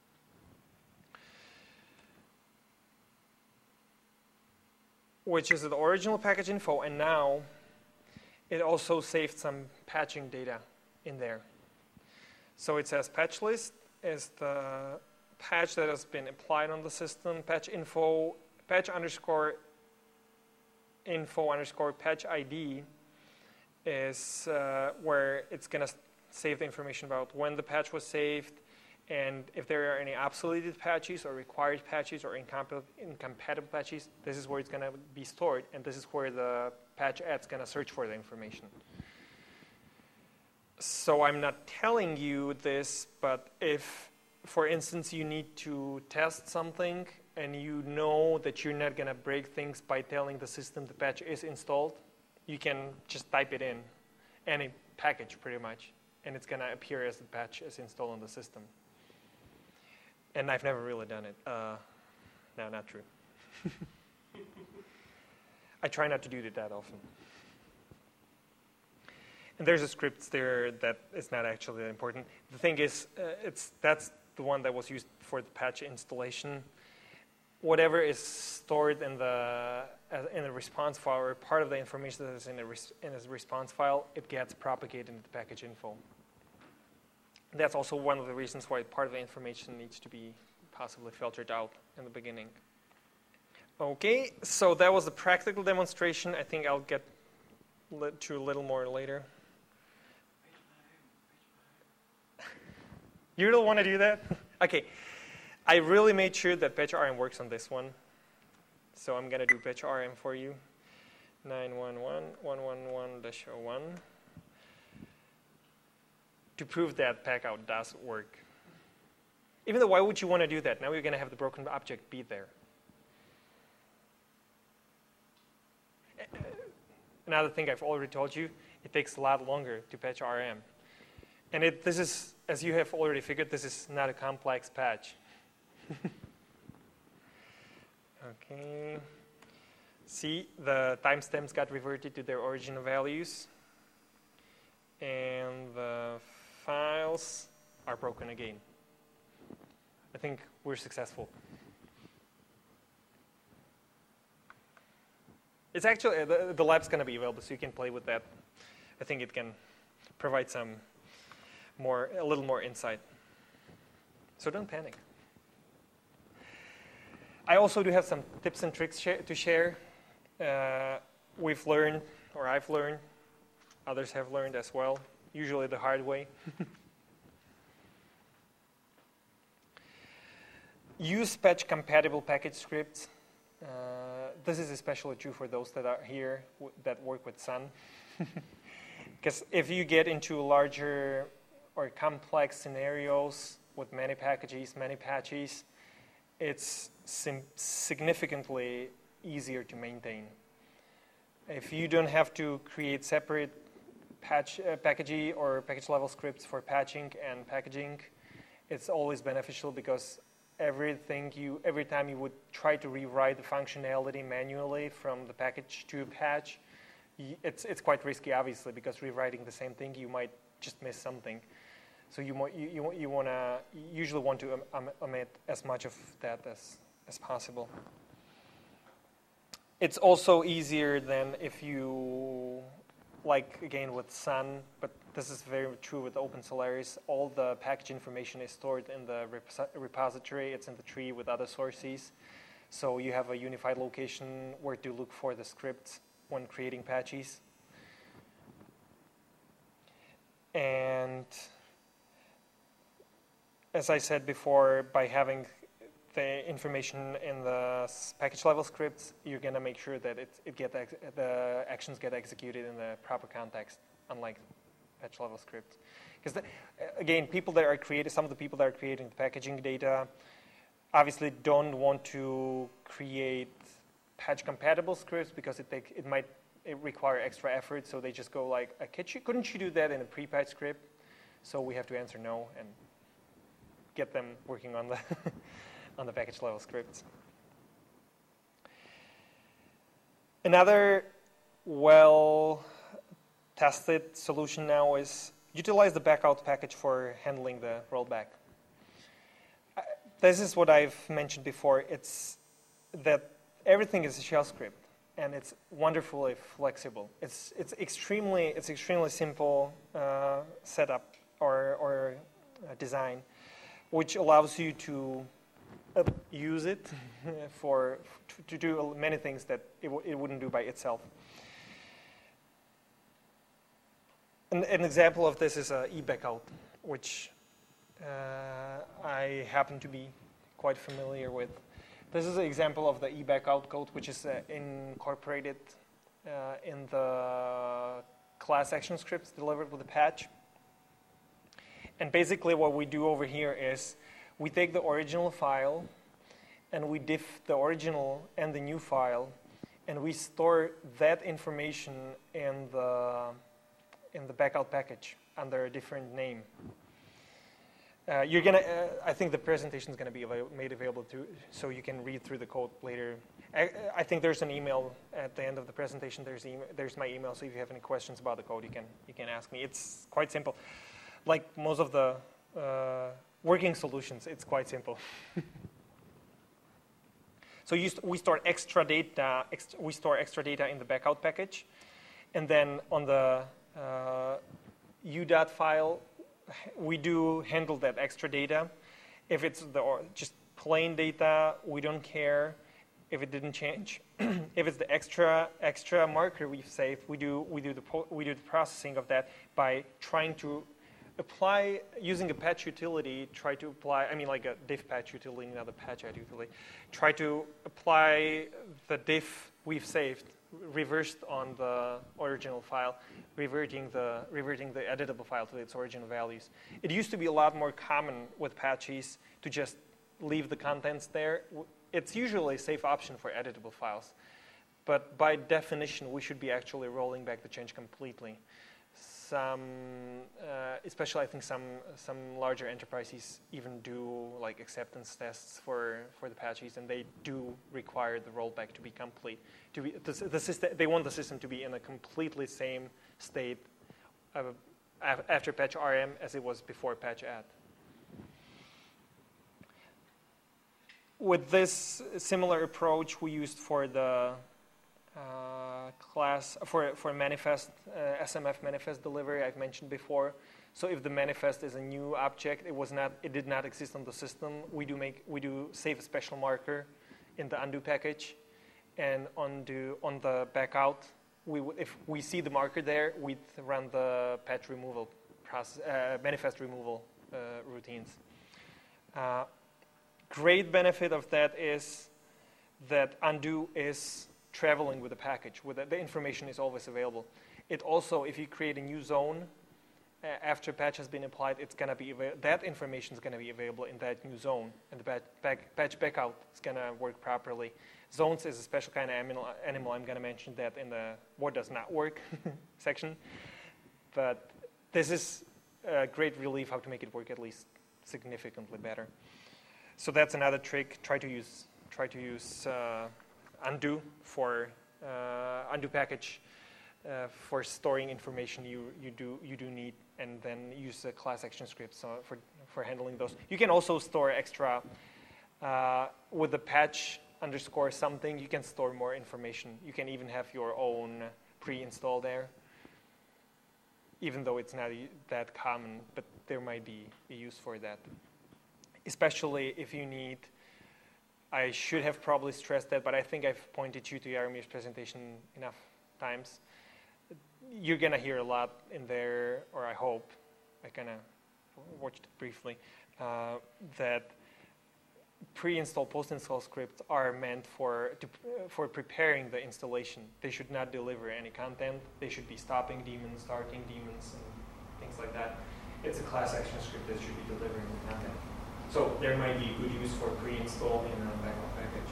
Which is the original package info, and now it also saved some patching data in there. So it says patch list is the patch that has been applied on the system. Patch info, patch underscore info underscore patch I D is uh, where it's going to save the information about when the patch was saved, and if there are any obsoleted patches or required patches or incompat incompatible patches, this is where it's going to be stored, and this is where the patch add is going to search for the information. So I'm not telling you this, but if, for instance, you need to test something and you know that you're not going to break things by telling the system the patch is installed, you can just type it in, any package pretty much, and it's going to appear as the patch is installed on the system. And I've never really done it. Uh, no, not true. I try not to do it that often. And there's a script there that is not actually important. The thing is, uh, it's that's the one that was used for the patch installation. Whatever is stored in the uh, in the response file, or part of the information that is in the res in the response file, it gets propagated into the package info. That's also one of the reasons why part of the information needs to be possibly filtered out in the beginning. Okay, so that was the practical demonstration. I think I'll get to a little more later. You don't want to do that? Okay, I really made sure that PatchRM works on this one. So I'm going to do PatchRM for you. nine one one dot one one one dash zero one. To prove that packout does work. Even though, why would you want to do that? Now you're going to have the broken object be there. Another thing I've already told you, it takes a lot longer to patch R M. And it, this is, as you have already figured, this is not a complex patch. Okay. See, the timestamps got reverted to their original values. And the files are broken again. I think we're successful. It's actually, the, the lab's going to be available, so you can play with that. I think it can provide some more, a little more insight. So don't panic. I also do have some tips and tricks sh to share. Uh, we've learned, or I've learned, others have learned as well, usually the hard way. Use patch-compatible package scripts. Uh, this is especially true for those that are here w that work with Sun. Because if you get into larger or complex scenarios with many packages, many patches, it's significantly easier to maintain. If you don't have to create separate patch uh, packaging or package level scripts for patching and packaging, it's always beneficial, because everything you, every time you would try to rewrite the functionality manually from the package to patch, it's, it's quite risky, obviously, because rewriting the same thing, you might just miss something. So you, you, you, you wanna, usually want to um, omit as much of that as, as possible. It's also easier than if you, like again with Sun, but this is very true with Open Solaris, all the package information is stored in the repository. It's in the tree with other sources. So you have a unified location where to look for the scripts when creating patches. And as I said before, by having the information in the package level scripts, you're going to make sure that it, it get ex the actions get executed in the proper context, unlike patch level scripts. Because again, people that are creating, some of the people that are creating the packaging data obviously don't want to create patch compatible scripts, because it take, it might it require extra effort. So they just go like, couldn't you do that in a pre-patch script? So we have to answer no and get them working on the on the package level scripts. Another well-tested solution now is utilize the backout package for handling the rollback. Uh, this is what I've mentioned before. It's that everything is a shell script, and it's wonderfully flexible. It's it's extremely it's extremely simple uh, setup or or uh, design, which allows you to uh, use it for to, to do many things that it w it wouldn't do by itself. An, an example of this is uh, eBackout, which uh, I happen to be quite familiar with. This is an example of the eBackout code, which is uh, incorporated uh, in the class action scripts delivered with the patch. And basically what we do over here is we take the original file and we diff the original and the new file, and we store that information in the in the backout package under a different name. Uh, you're gonna. Uh, I think the presentation is gonna be avail made available to, so you can read through the code later. I, I think there's an email at the end of the presentation. There's email, there's my email. So if you have any questions about the code, you can you can ask me. It's quite simple. Like most of the uh, working solutions, it's quite simple. So you st we store extra data. Ext we store extra data in the backout package, and then on the uh, U dot file, we do handle that extra data. If it's the or just plain data, we don't care if it didn't change. If it's the extra extra marker we've saved, we do we do the po we do the processing of that by trying to apply using a patch utility. Try to apply. I mean, like a diff patch utility, not a patch add utility. Try to apply the diff we've saved reversed on the original file, reverting the reverting the editable file to its original values. It used to be a lot more common with patches to just leave the contents there. It's usually a safe option for editable files, but by definition, we should be actually rolling back the change completely. Some, uh, especially I think some some larger enterprises even do like acceptance tests for for the patches, and they do require the rollback to be complete. To be the, the system, they want the system to be in a completely same state uh, after patch R M as it was before patch add. With this similar approach we used for the Uh, class for for manifest uh, S M F manifest delivery I've mentioned before. So if the manifest is a new object, it was not it did not exist on the system. We do make we do save a special marker in the undo package, and undo on the backout. We if we see the marker there, we run the patch removal process uh, manifest removal uh, routines. Uh, great benefit of that is that undo is traveling with the package, with the, the information is always available. It also, if you create a new zone uh, after patch has been applied, it's going to be that information is going to be available in that new zone, and the back, back, patch backout is going to work properly. Zones is a special kind of animal. animal. I'm going to mention that in the what does not work section, but this is a great relief how to make it work at least significantly better. So that's another trick. Try to use try to use. Uh, undo for uh, undo package uh, for storing information you you do you do need, and then use the class action scripts uh, for for handling those. You can also store extra uh, with the patch underscore something. You can store more information. You can even have your own pre-install there, even though it's not that common, but there might be a use for that, especially if you need. I should have probably stressed that, but I think I've pointed you to Jaromir's presentation enough times. You're going to hear a lot in there, or I hope, I kind of watched it briefly, uh, that pre-install, post-install scripts are meant for, to, uh, for preparing the installation. They should not deliver any content. They should be stopping daemons, starting daemons, and things like that. It's a class action script that should be delivering the content. So there might be good use for pre-install in a backup package.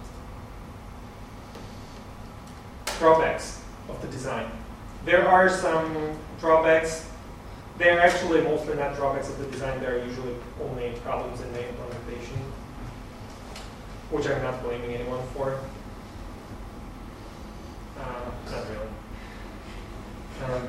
Drawbacks of the design. There are some drawbacks. They're actually mostly not drawbacks of the design. They're usually only problems in the implementation, which I'm not blaming anyone for. Uh, not really. Um,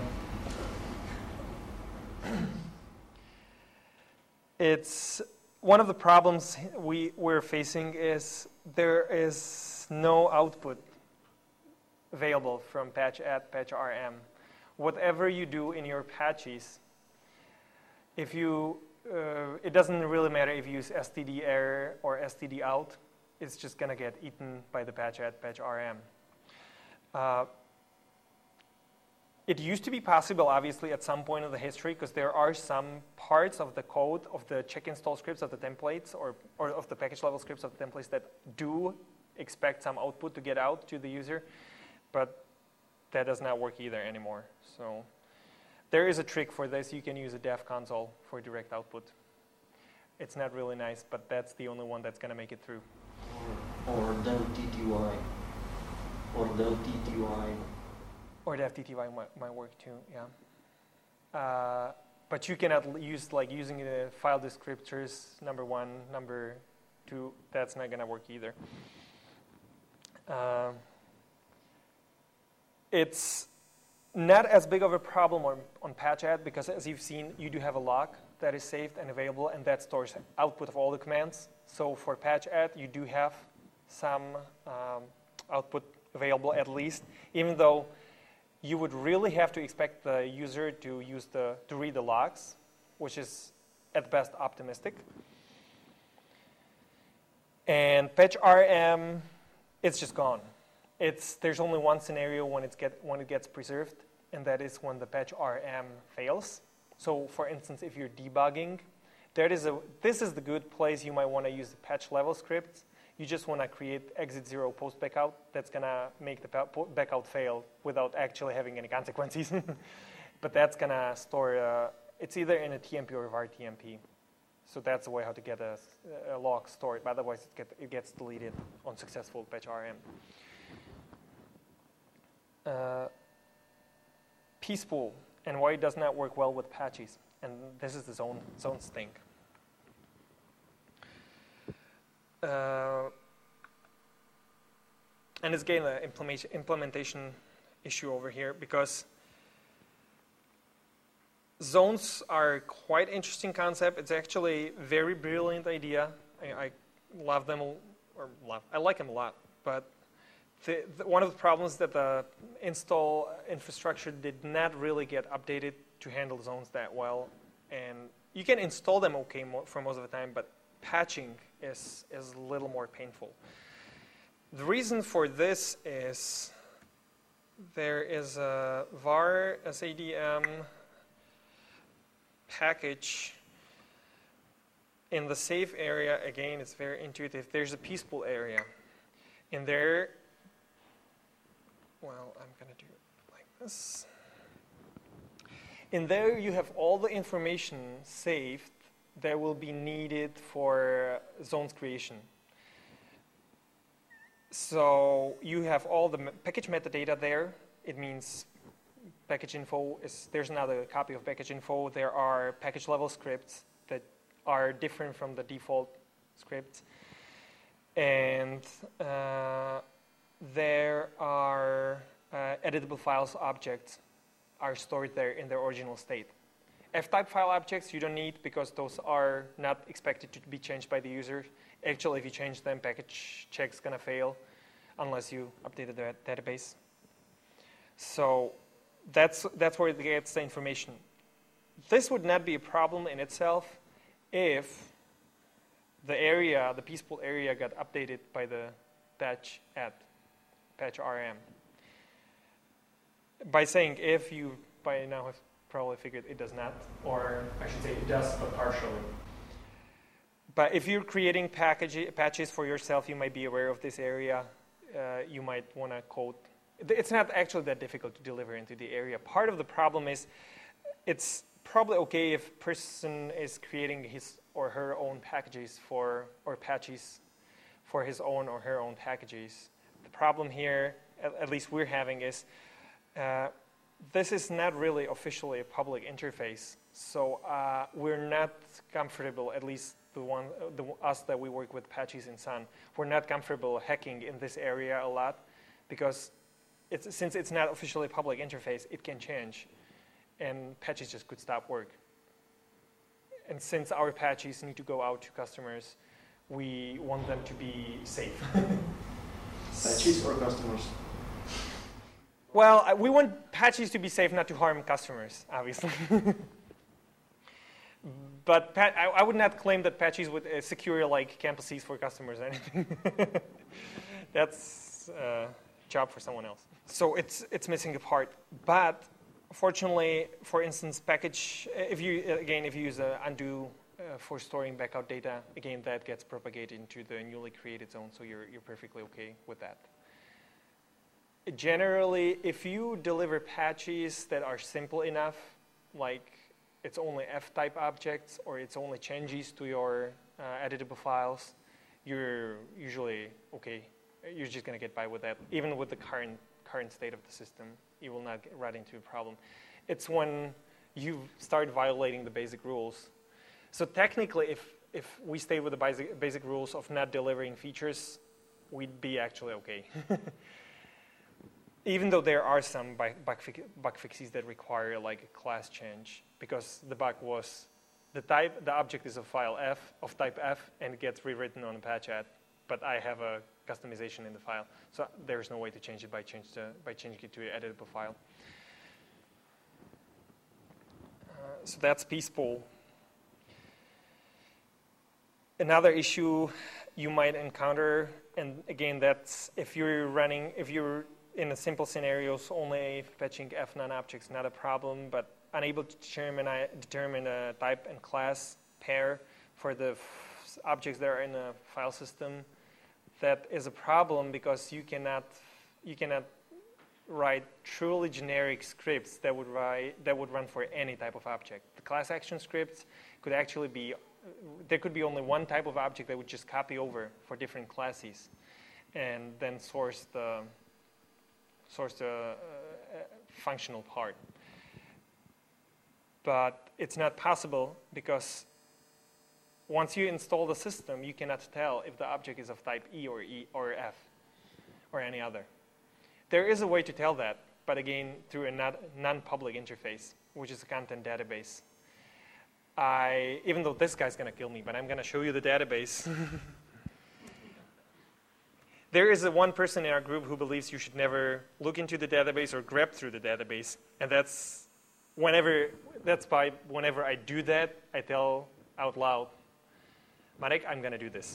It's one of the problems we, we're facing is there is no output available from patch add, patch R M. Whatever you do in your patches, if you, uh, it doesn't really matter if you use S T D error or S T D out, it's just going to get eaten by the patch add, patch R M. Uh, It used to be possible, obviously, at some point in the history, because there are some parts of the code of the check install scripts of the templates or, or of the package level scripts of the templates that do expect some output to get out to the user, but that does not work either anymore. So there is a trick for this. You can use a dev console for direct output. It's not really nice, but that's the only one that's going to make it through. Or, or del T T Y. Or del T T Y. Or the F T T Y might, might work too, yeah. Uh, but you cannot use, like, using the file descriptors, number one, number two, that's not gonna work either. Uh, it's not as big of a problem on, on patch add because, as you've seen, you do have a log that is saved and available, and that stores output of all the commands. So for patch add, you do have some um, output available at least, even though you would really have to expect the user to use the to read the logs, which is at best optimistic. And patch R M, it's just gone. It's there's only one scenario when it's get when it gets preserved, and that is when the patch R M fails. So, for instance, if you're debugging, there is a this is the good place you might want to use the patch level scripts. You just want to create exit zero post backout that's going to make the backout fail without actually having any consequences. But that's going to store, uh, it's either in a T M P or a var T M P. So that's the way how to get a, a log stored. But otherwise, it, get, it gets deleted on successful patch R M. Uh, Peaceful and why it does not work well with patches. And this is the zone, zones thing. Uh, and it's again an implementation, implementation issue over here because zones are quite interesting concept. It's actually a very brilliant idea. I, I love them, or love, I like them a lot. But the, the, one of the problems that the install infrastructure did not really get updated to handle zones that well. And you can install them okay mo for most of the time, but patching is, is a little more painful. The reason for this is there is a var sadm package in the safe area. Again, it's very intuitive. There's a peaceful area. In there, well, I'm going to do it like this. In there, you have all the information saved that will be needed for zones creation. So you have all the package metadata there. It means package info is, there's another copy of package info. There are package level scripts that are different from the default scripts. And uh, there are uh, editable files objects are stored there in their original state. F-type file objects you don't need because those are not expected to be changed by the user. Actually, if you change them, package check's gonna fail unless you updated the database. So that's, that's where it gets the information. This would not be a problem in itself if the area, the peaceful area got updated by the patch add, patch R M. By saying if, you by now have probably figured it does not, or I should say it does, but partially. But if you're creating package, patches for yourself, you might be aware of this area. Uh, you might want to code. It's not actually that difficult to deliver into the area. Part of the problem is it's probably okay if person is creating his or her own packages for, or patches for his own or her own packages. The problem here, at, at least we're having, is uh, this is not really officially a public interface. So uh, we're not comfortable, at least the one, the, us that we work with patches in Sun, we're not comfortable hacking in this area a lot because it's, since it's not officially a public interface, it can change, and patches just could stop work. And since our patches need to go out to customers, we want them to be safe. Patches or customers? Well, we want patches to be safe, not to harm customers, obviously. But pat I, I would not claim that patches would uh, secure like campuses for customers or anything. That's a job for someone else. So it's it's missing a part. But fortunately, for instance, package if you again if you use a undo uh, for storing backup data, again that gets propagated into the newly created zone. So you're you're perfectly okay with that. Generally, if you deliver patches that are simple enough, like it's only F-type objects or it's only changes to your uh, editable files, you're usually okay. You're just going to get by with that. Even with the current current state of the system, you will not get right into a problem. It's when you start violating the basic rules. So technically, if, if we stay with the basic, basic rules of not delivering features, we'd be actually okay. Even though there are some bug, fi bug fixes that require like a class change, because the bug was the type, the object is a file F of type F, and it gets rewritten on a patch add, but I have a customization in the file, so there's no way to change it by change to, by changing it to an editable file. Uh, so that's peaceful. Another issue you might encounter, and again, that's if you're running, if you're in a simple scenarios, only fetching F non-objects, not a problem, but unable to determine, uh, determine a type and class pair for the f objects that are in a file system, that is a problem because you cannot, you cannot write truly generic scripts that would, write, that would run for any type of object. The class action scripts could actually be, there could be only one type of object that would just copy over for different classes and then source the source the uh, functional part. But it's not possible because once you install the system, you cannot tell if the object is of type E or E or F or any other. There is a way to tell that, but again, through a non-public interface, which is a content database. I, even though this guy's going to kill me, but I'm going to show you the database. There is a one person in our group who believes you should never look into the database or grab through the database, and that's whenever that's by whenever I do that, I tell out loud, Marek, I'm going to do this.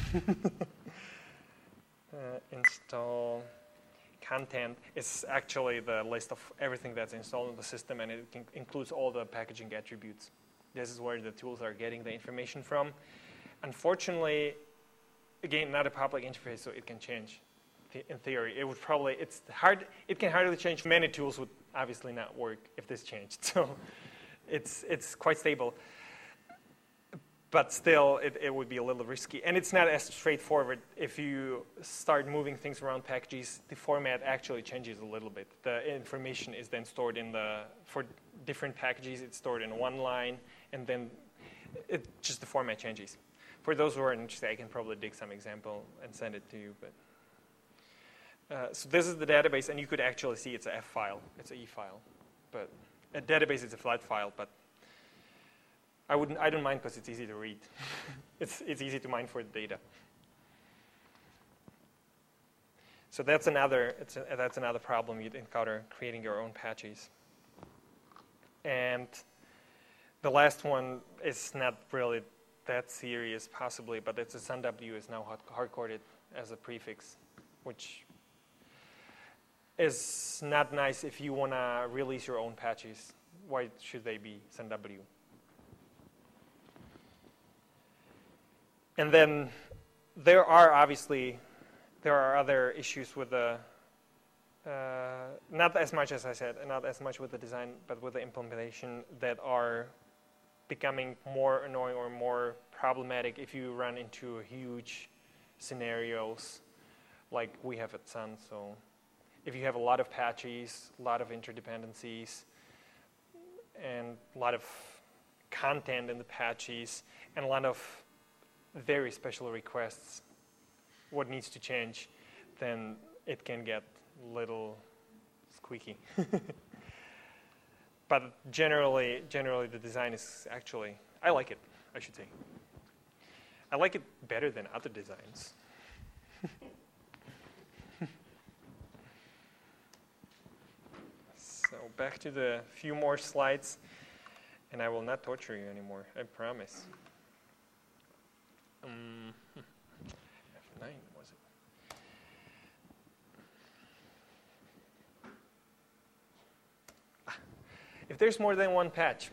uh, install content is actually the list of everything that's installed in the system, and it includes all the packaging attributes. This is where the tools are getting the information from. Unfortunately, again, not a public interface, so it can change. In theory, it would probably, it's hard, it can hardly change. Many tools would obviously not work if this changed. So it's, it's quite stable. But still, it, it would be a little risky. And it's not as straightforward. If you start moving things around packages, the format actually changes a little bit. The information is then stored in the, for different packages, it's stored in one line, and then it, just the format changes. For those who are interested, I can probably dig some example and send it to you. But uh, so this is the database, and you could actually see it's a F file. It's an E file. But a database is a flat file, but I wouldn't. I don't mind because it's easy to read. it's it's easy to mine for the data. So that's another. It's a, that's another problem you'd encounter creating your own patches. And the last one is not really that serious, possibly, but it's a SunW is now hard-coded as a prefix, which is not nice if you want to release your own patches. Why should they be SunW? And then there are obviously, there are other issues with the, uh, not as much as I said, not as much with the design, but with the implementation that are becoming more annoying or more problematic if you run into huge scenarios like we have at Sun. So if you have a lot of patches, a lot of interdependencies, and a lot of content in the patches, and a lot of very special requests, what needs to change, then it can get a little squeaky. But generally, generally the design is actually, I like it, I should say. I like it better than other designs. So back to the few more slides, and I will not torture you anymore, I promise. Um, F nine, was it? Ah, if there's more than one patch,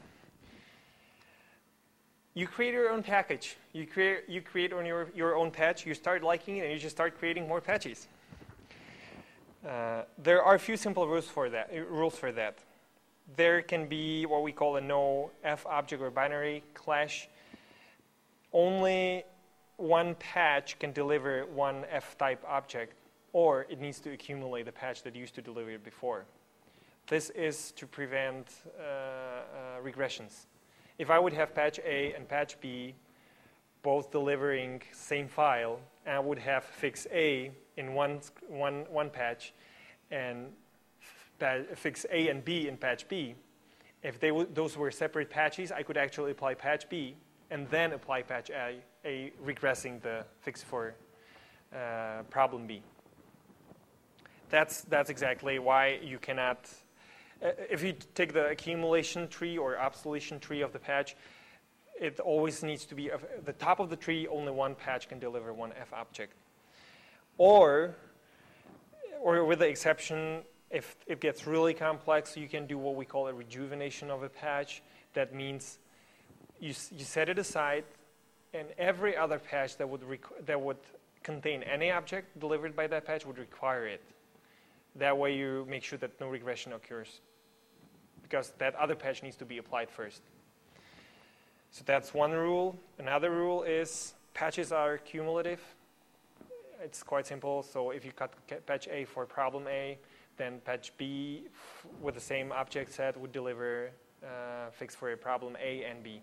you create your own package. You create, you create on your, your own patch, you start liking it, and you just start creating more patches. Uh, there are a few simple rules for that. Uh, rules for that. There can be what we call a no F object or binary clash. Only one patch can deliver one F type object, or it needs to accumulate the patch that used to deliver it before. This is to prevent uh, uh, regressions. If I would have patch A and patch B both delivering same file, and I would have fix A in one, one, one patch and fix A and B in patch B, if they those were separate patches, I could actually apply patch B and then apply patch A, A regressing the fix for uh, problem B. That's, that's exactly why you cannot, uh, if you take the accumulation tree or obsolescence tree of the patch, it always needs to be, uh, the top of the tree, only one patch can deliver one F object. Or, or with the exception, if it gets really complex, you can do what we call a rejuvenation of a patch. That means you, you set it aside, and every other patch that would, that would contain any object delivered by that patch would require it. That way you make sure that no regression occurs, because that other patch needs to be applied first. So that's one rule. Another rule is patches are cumulative. It's quite simple. So if you cut patch A for problem A, then patch B with the same object set would deliver uh, fix for a problem A and B.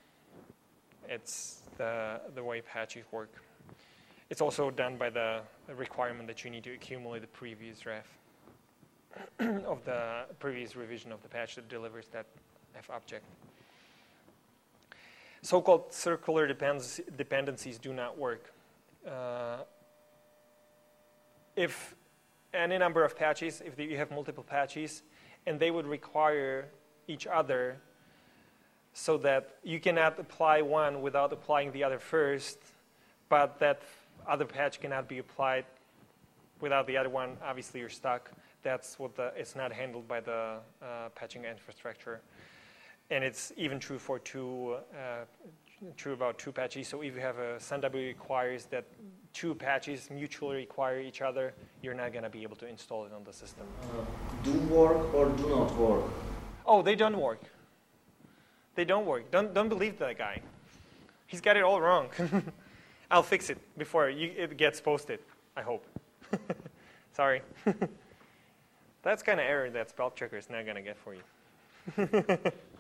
It's the, the way patches work. It's also done by the requirement that you need to accumulate the previous ref of the previous revision of the patch that delivers that F object. So-called circular depends dependencies do not work. Uh, if any number of patches, if you have multiple patches, and they would require each other so that you cannot apply one without applying the other first, but that other patch cannot be applied without the other one, obviously you're stuck. That's what the, it's not handled by the uh, patching infrastructure. And it's even true for two, uh, true about two patches. So if you have a SunW requires that two patches mutually require each other, you're not going to be able to install it on the system. Uh, do work or do not work? Oh, they don't work. They don't work. Don't, don't believe that guy. He's got it all wrong. I'll fix it before you, it gets posted, I hope. Sorry. That's kind of error that spell checker is not going to get for you.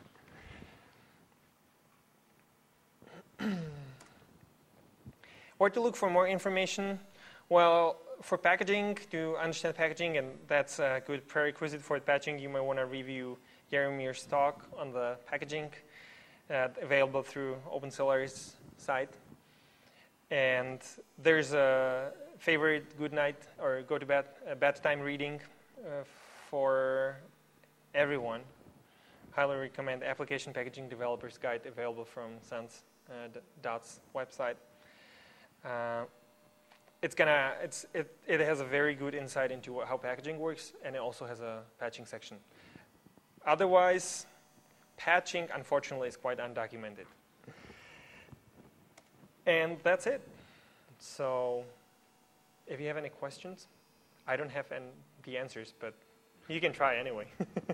Where to look for more information? Well, for packaging, to understand packaging, and that's a good prerequisite for patching, you might want to review Jaromir's talk on the packaging, uh, available through OpenCellari's site. And there's a favorite good night or go to bed, uh, bedtime reading uh, for everyone. Highly recommend Application Packaging Developer's Guide, available from Sans uh, Dot's website. Uh, it's gonna, it's, it, it has a very good insight into how packaging works, and it also has a patching section. Otherwise, patching, unfortunately, is quite undocumented. And that's it. So if you have any questions, I don't have any, the answers, but you can try anyway.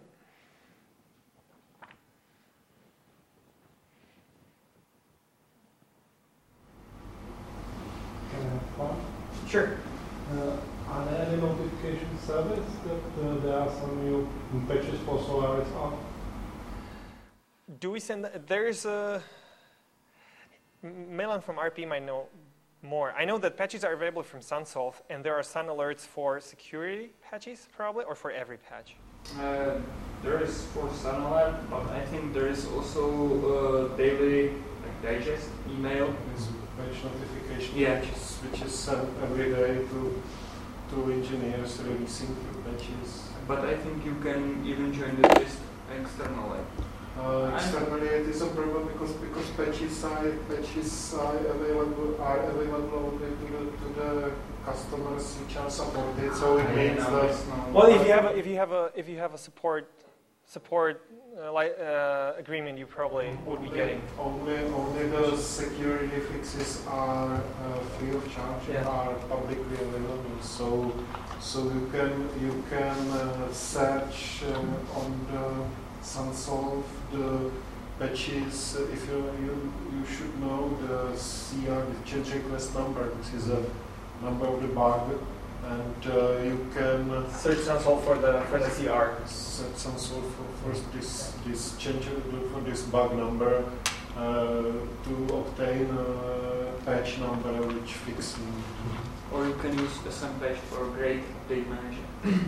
Sure. Uh, are there any notification service that uh, there are some new patches for Solaris on? Do we send, there's a, Milan from R P might know more. I know that patches are available from SunSolve, and there are Sun alerts for security patches probably, or for every patch. Uh, there is for Sunlight, but I think there is also uh, daily like digest email. This patch notification, Yeah. which is which is sent every day to to engineers releasing the patches. But I think you can even join the list externally. Uh, I'm- externally, it is a problem because because patches are patches are available are available only to the to the customers which are supported. So it I means know, that it's no- Well, if you have a, if you have a if you have a support support uh, li- uh, agreement, you probably would be getting. only only the security fixes are uh, free of charge and Yeah. are publicly available. So so you can you can uh, search uh, on the Sunsolve the patches. Uh, if you you you should know the C R, the change request number. This is a number of the bug, and uh, you can Search console for the for the C R. set some sort for, for this this change uh, for this bug number uh, to obtain a patch number which fixes. Or you can use S M Patch for Great Update Manager.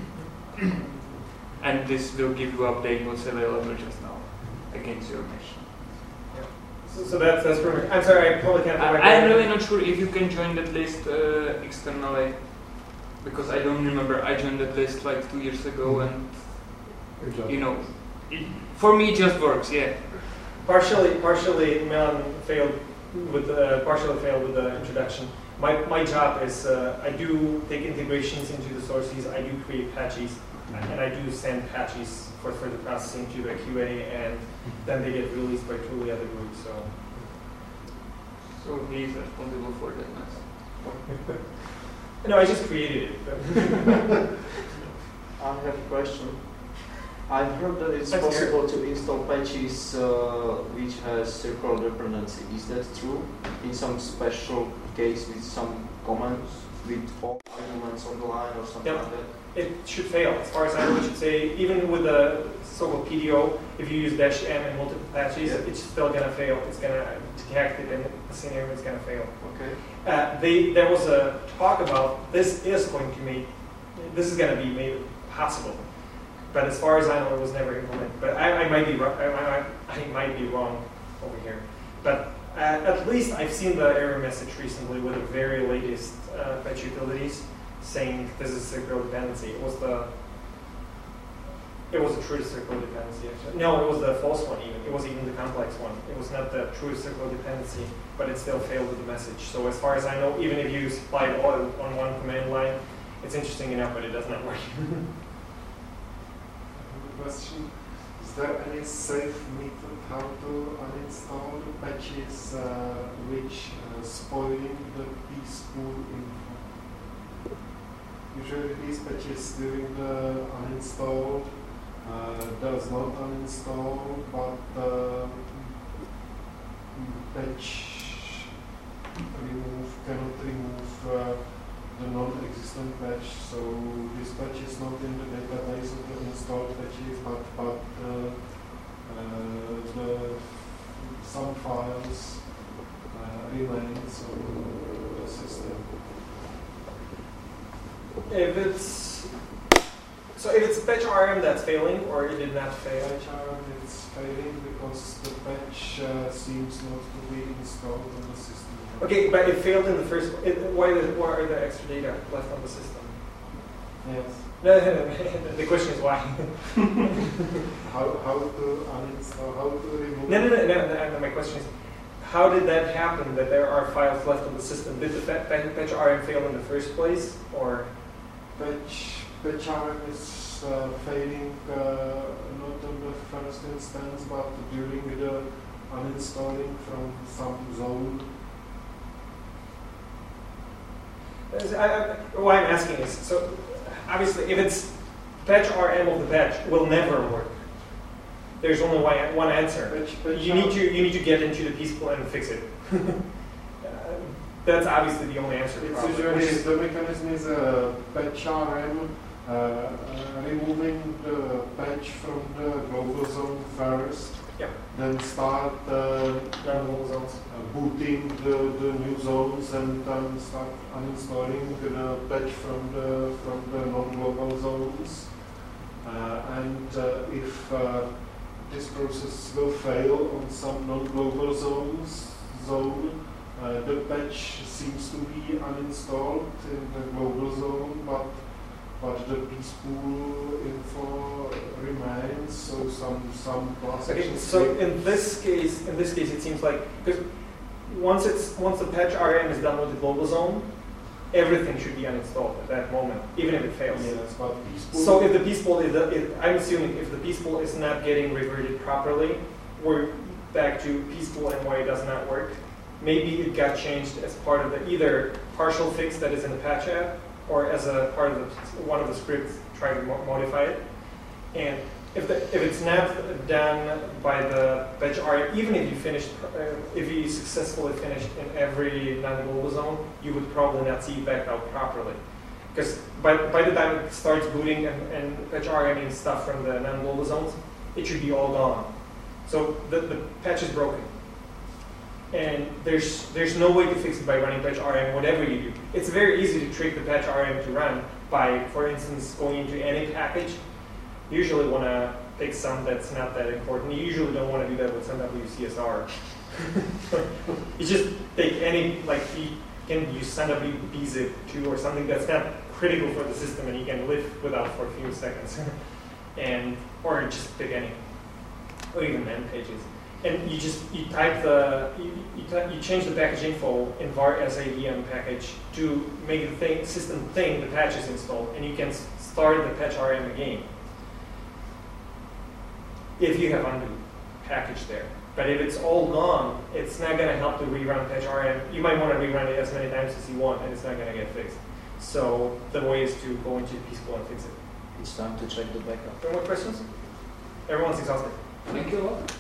And this will give you update what's available just now against your machine. So, so that's that's pretty much. I'm sorry, I probably can't. I, provide I'm that. really not sure if you can join that list uh, externally, because I don't remember. I joined that list like two years ago, and you know, it, for me it just works. Yeah. Partially, partially, Milan failed with the partially failed with the introduction. My my job is uh, I do take integrations into the sources. I do create patches, and I do send patches for further processing to the Q A, and then they get released by truly other groups. So So he is responsible for that mess. no, I just created it. but- I have a question. I've heard that it's Let's hear it. possible to install patches uh, which has circular dependency. Is that true? In some special case with some commands with all arguments on the line or something Yep. like that? It should fail, as far as I know. It should say, even with the so-called P D O, if you use dash M and multiple patches, Yeah. it's still gonna fail. It's gonna detect it, and the scenario is gonna fail. Okay. Uh, they, there was a talk about this is going to make, this is going to be made possible, but as far as I know, it was never implemented. But I, I might be wrong. I, I, I might be wrong over here. But uh, at least I've seen the error message recently with the very latest uh, patch utilities saying this is circular dependency. It was the it was a true circular dependency actually. No, it was the false one even. It was even the complex one. It was not the true circular dependency, but it still failed with the message. So as far as I know, even if you supply it all on one command line, it's interesting enough, but it does not work. Question: is there any safe method how to uninstall the patches uh, which uh, spoiling the piece pool info? Usually these patches during the uninstall uh, does not uninstall, but uh, patch remove cannot remove uh, the non-existent patch. So this patch is not in the database of the installed patches, but but uh, uh, the some files uh, remain so the system. If it's so, if it's patch R M that's failing, or it did not fail. Patch R M it's failing because the patch uh, seems not to be installed on the system. Okay, but it failed in the first. It, why, the, why are the extra data left on the system? Yes. No, no, no, the question is why. How how to uninstall? How to remove? No, no, no, no, no, my question is, how did that happen that there are files left on the system? Did the pa- pa- patch R M fail in the first place, or? Patch patch R M is uh, failing uh, not on the first instance, but during the uninstalling from some zone. I, I, why I'm asking is, so obviously if it's patch R M of the patch will never work. There's only one, one answer. Patch, patch You need to you need to get into the piece pool and fix it. uh, that's obviously the only answer. It's probably, usually which is- the mechanism is uh, patch R M uh, uh, removing the patch from the global zone first, Yeah. then start uh, non-global zones. uh, booting the, the new zones and um, start uninstalling the patch from the from the non-global zones. Uh, and uh, if uh, this process will fail on some non-global zones, zone, uh, the patch seems to be uninstalled in the global zone, but but the peaceful info remains. So some some Okay, so in this case, in this case, it seems like because once it's once the patch R M is done with the global zone, everything should be uninstalled at that moment, even if it fails. Yes, but peaceful. So if the peaceful is, the, if, I'm assuming if the peaceful is not getting reverted properly, we're back to peaceful and why it does not work. Maybe it got changed as part of the either partial fix that is in the patch app, or as a part of the, one of the scripts trying to mo modify it. And if the, if it's not done by the patch R M, even if you finished, uh, if you successfully finished in every non-global zone, you would probably not see it back out properly. Because by, by the time it starts booting and, and patch R M stuff from the non-global zones, it should be all gone. So the, the patch is broken. And there's there's no way to fix it by running patch R M, whatever you do. It's very easy to trick the patch R M to run by, for instance, going into any package. You usually want to pick some that's not that important. You usually don't want to do that with some W C S R. You just take any, like you can use some W B zip too, or something that's not critical for the system and you can live without for a few seconds. And or just pick any, or even man pages. And you just you type the you you, type, you change the package info in var S A V M package to make the thing, system think the patch is installed, and you can start the patch R M again if you have undo package there. But if it's all gone, it's not going to help to rerun patch R M. You might want to rerun it as many times as you want, and it's not going to get fixed. So the way is to go into peaceful and fix it. It's time to check the backup. Any more questions? Everyone's exhausted. Thank you a lot.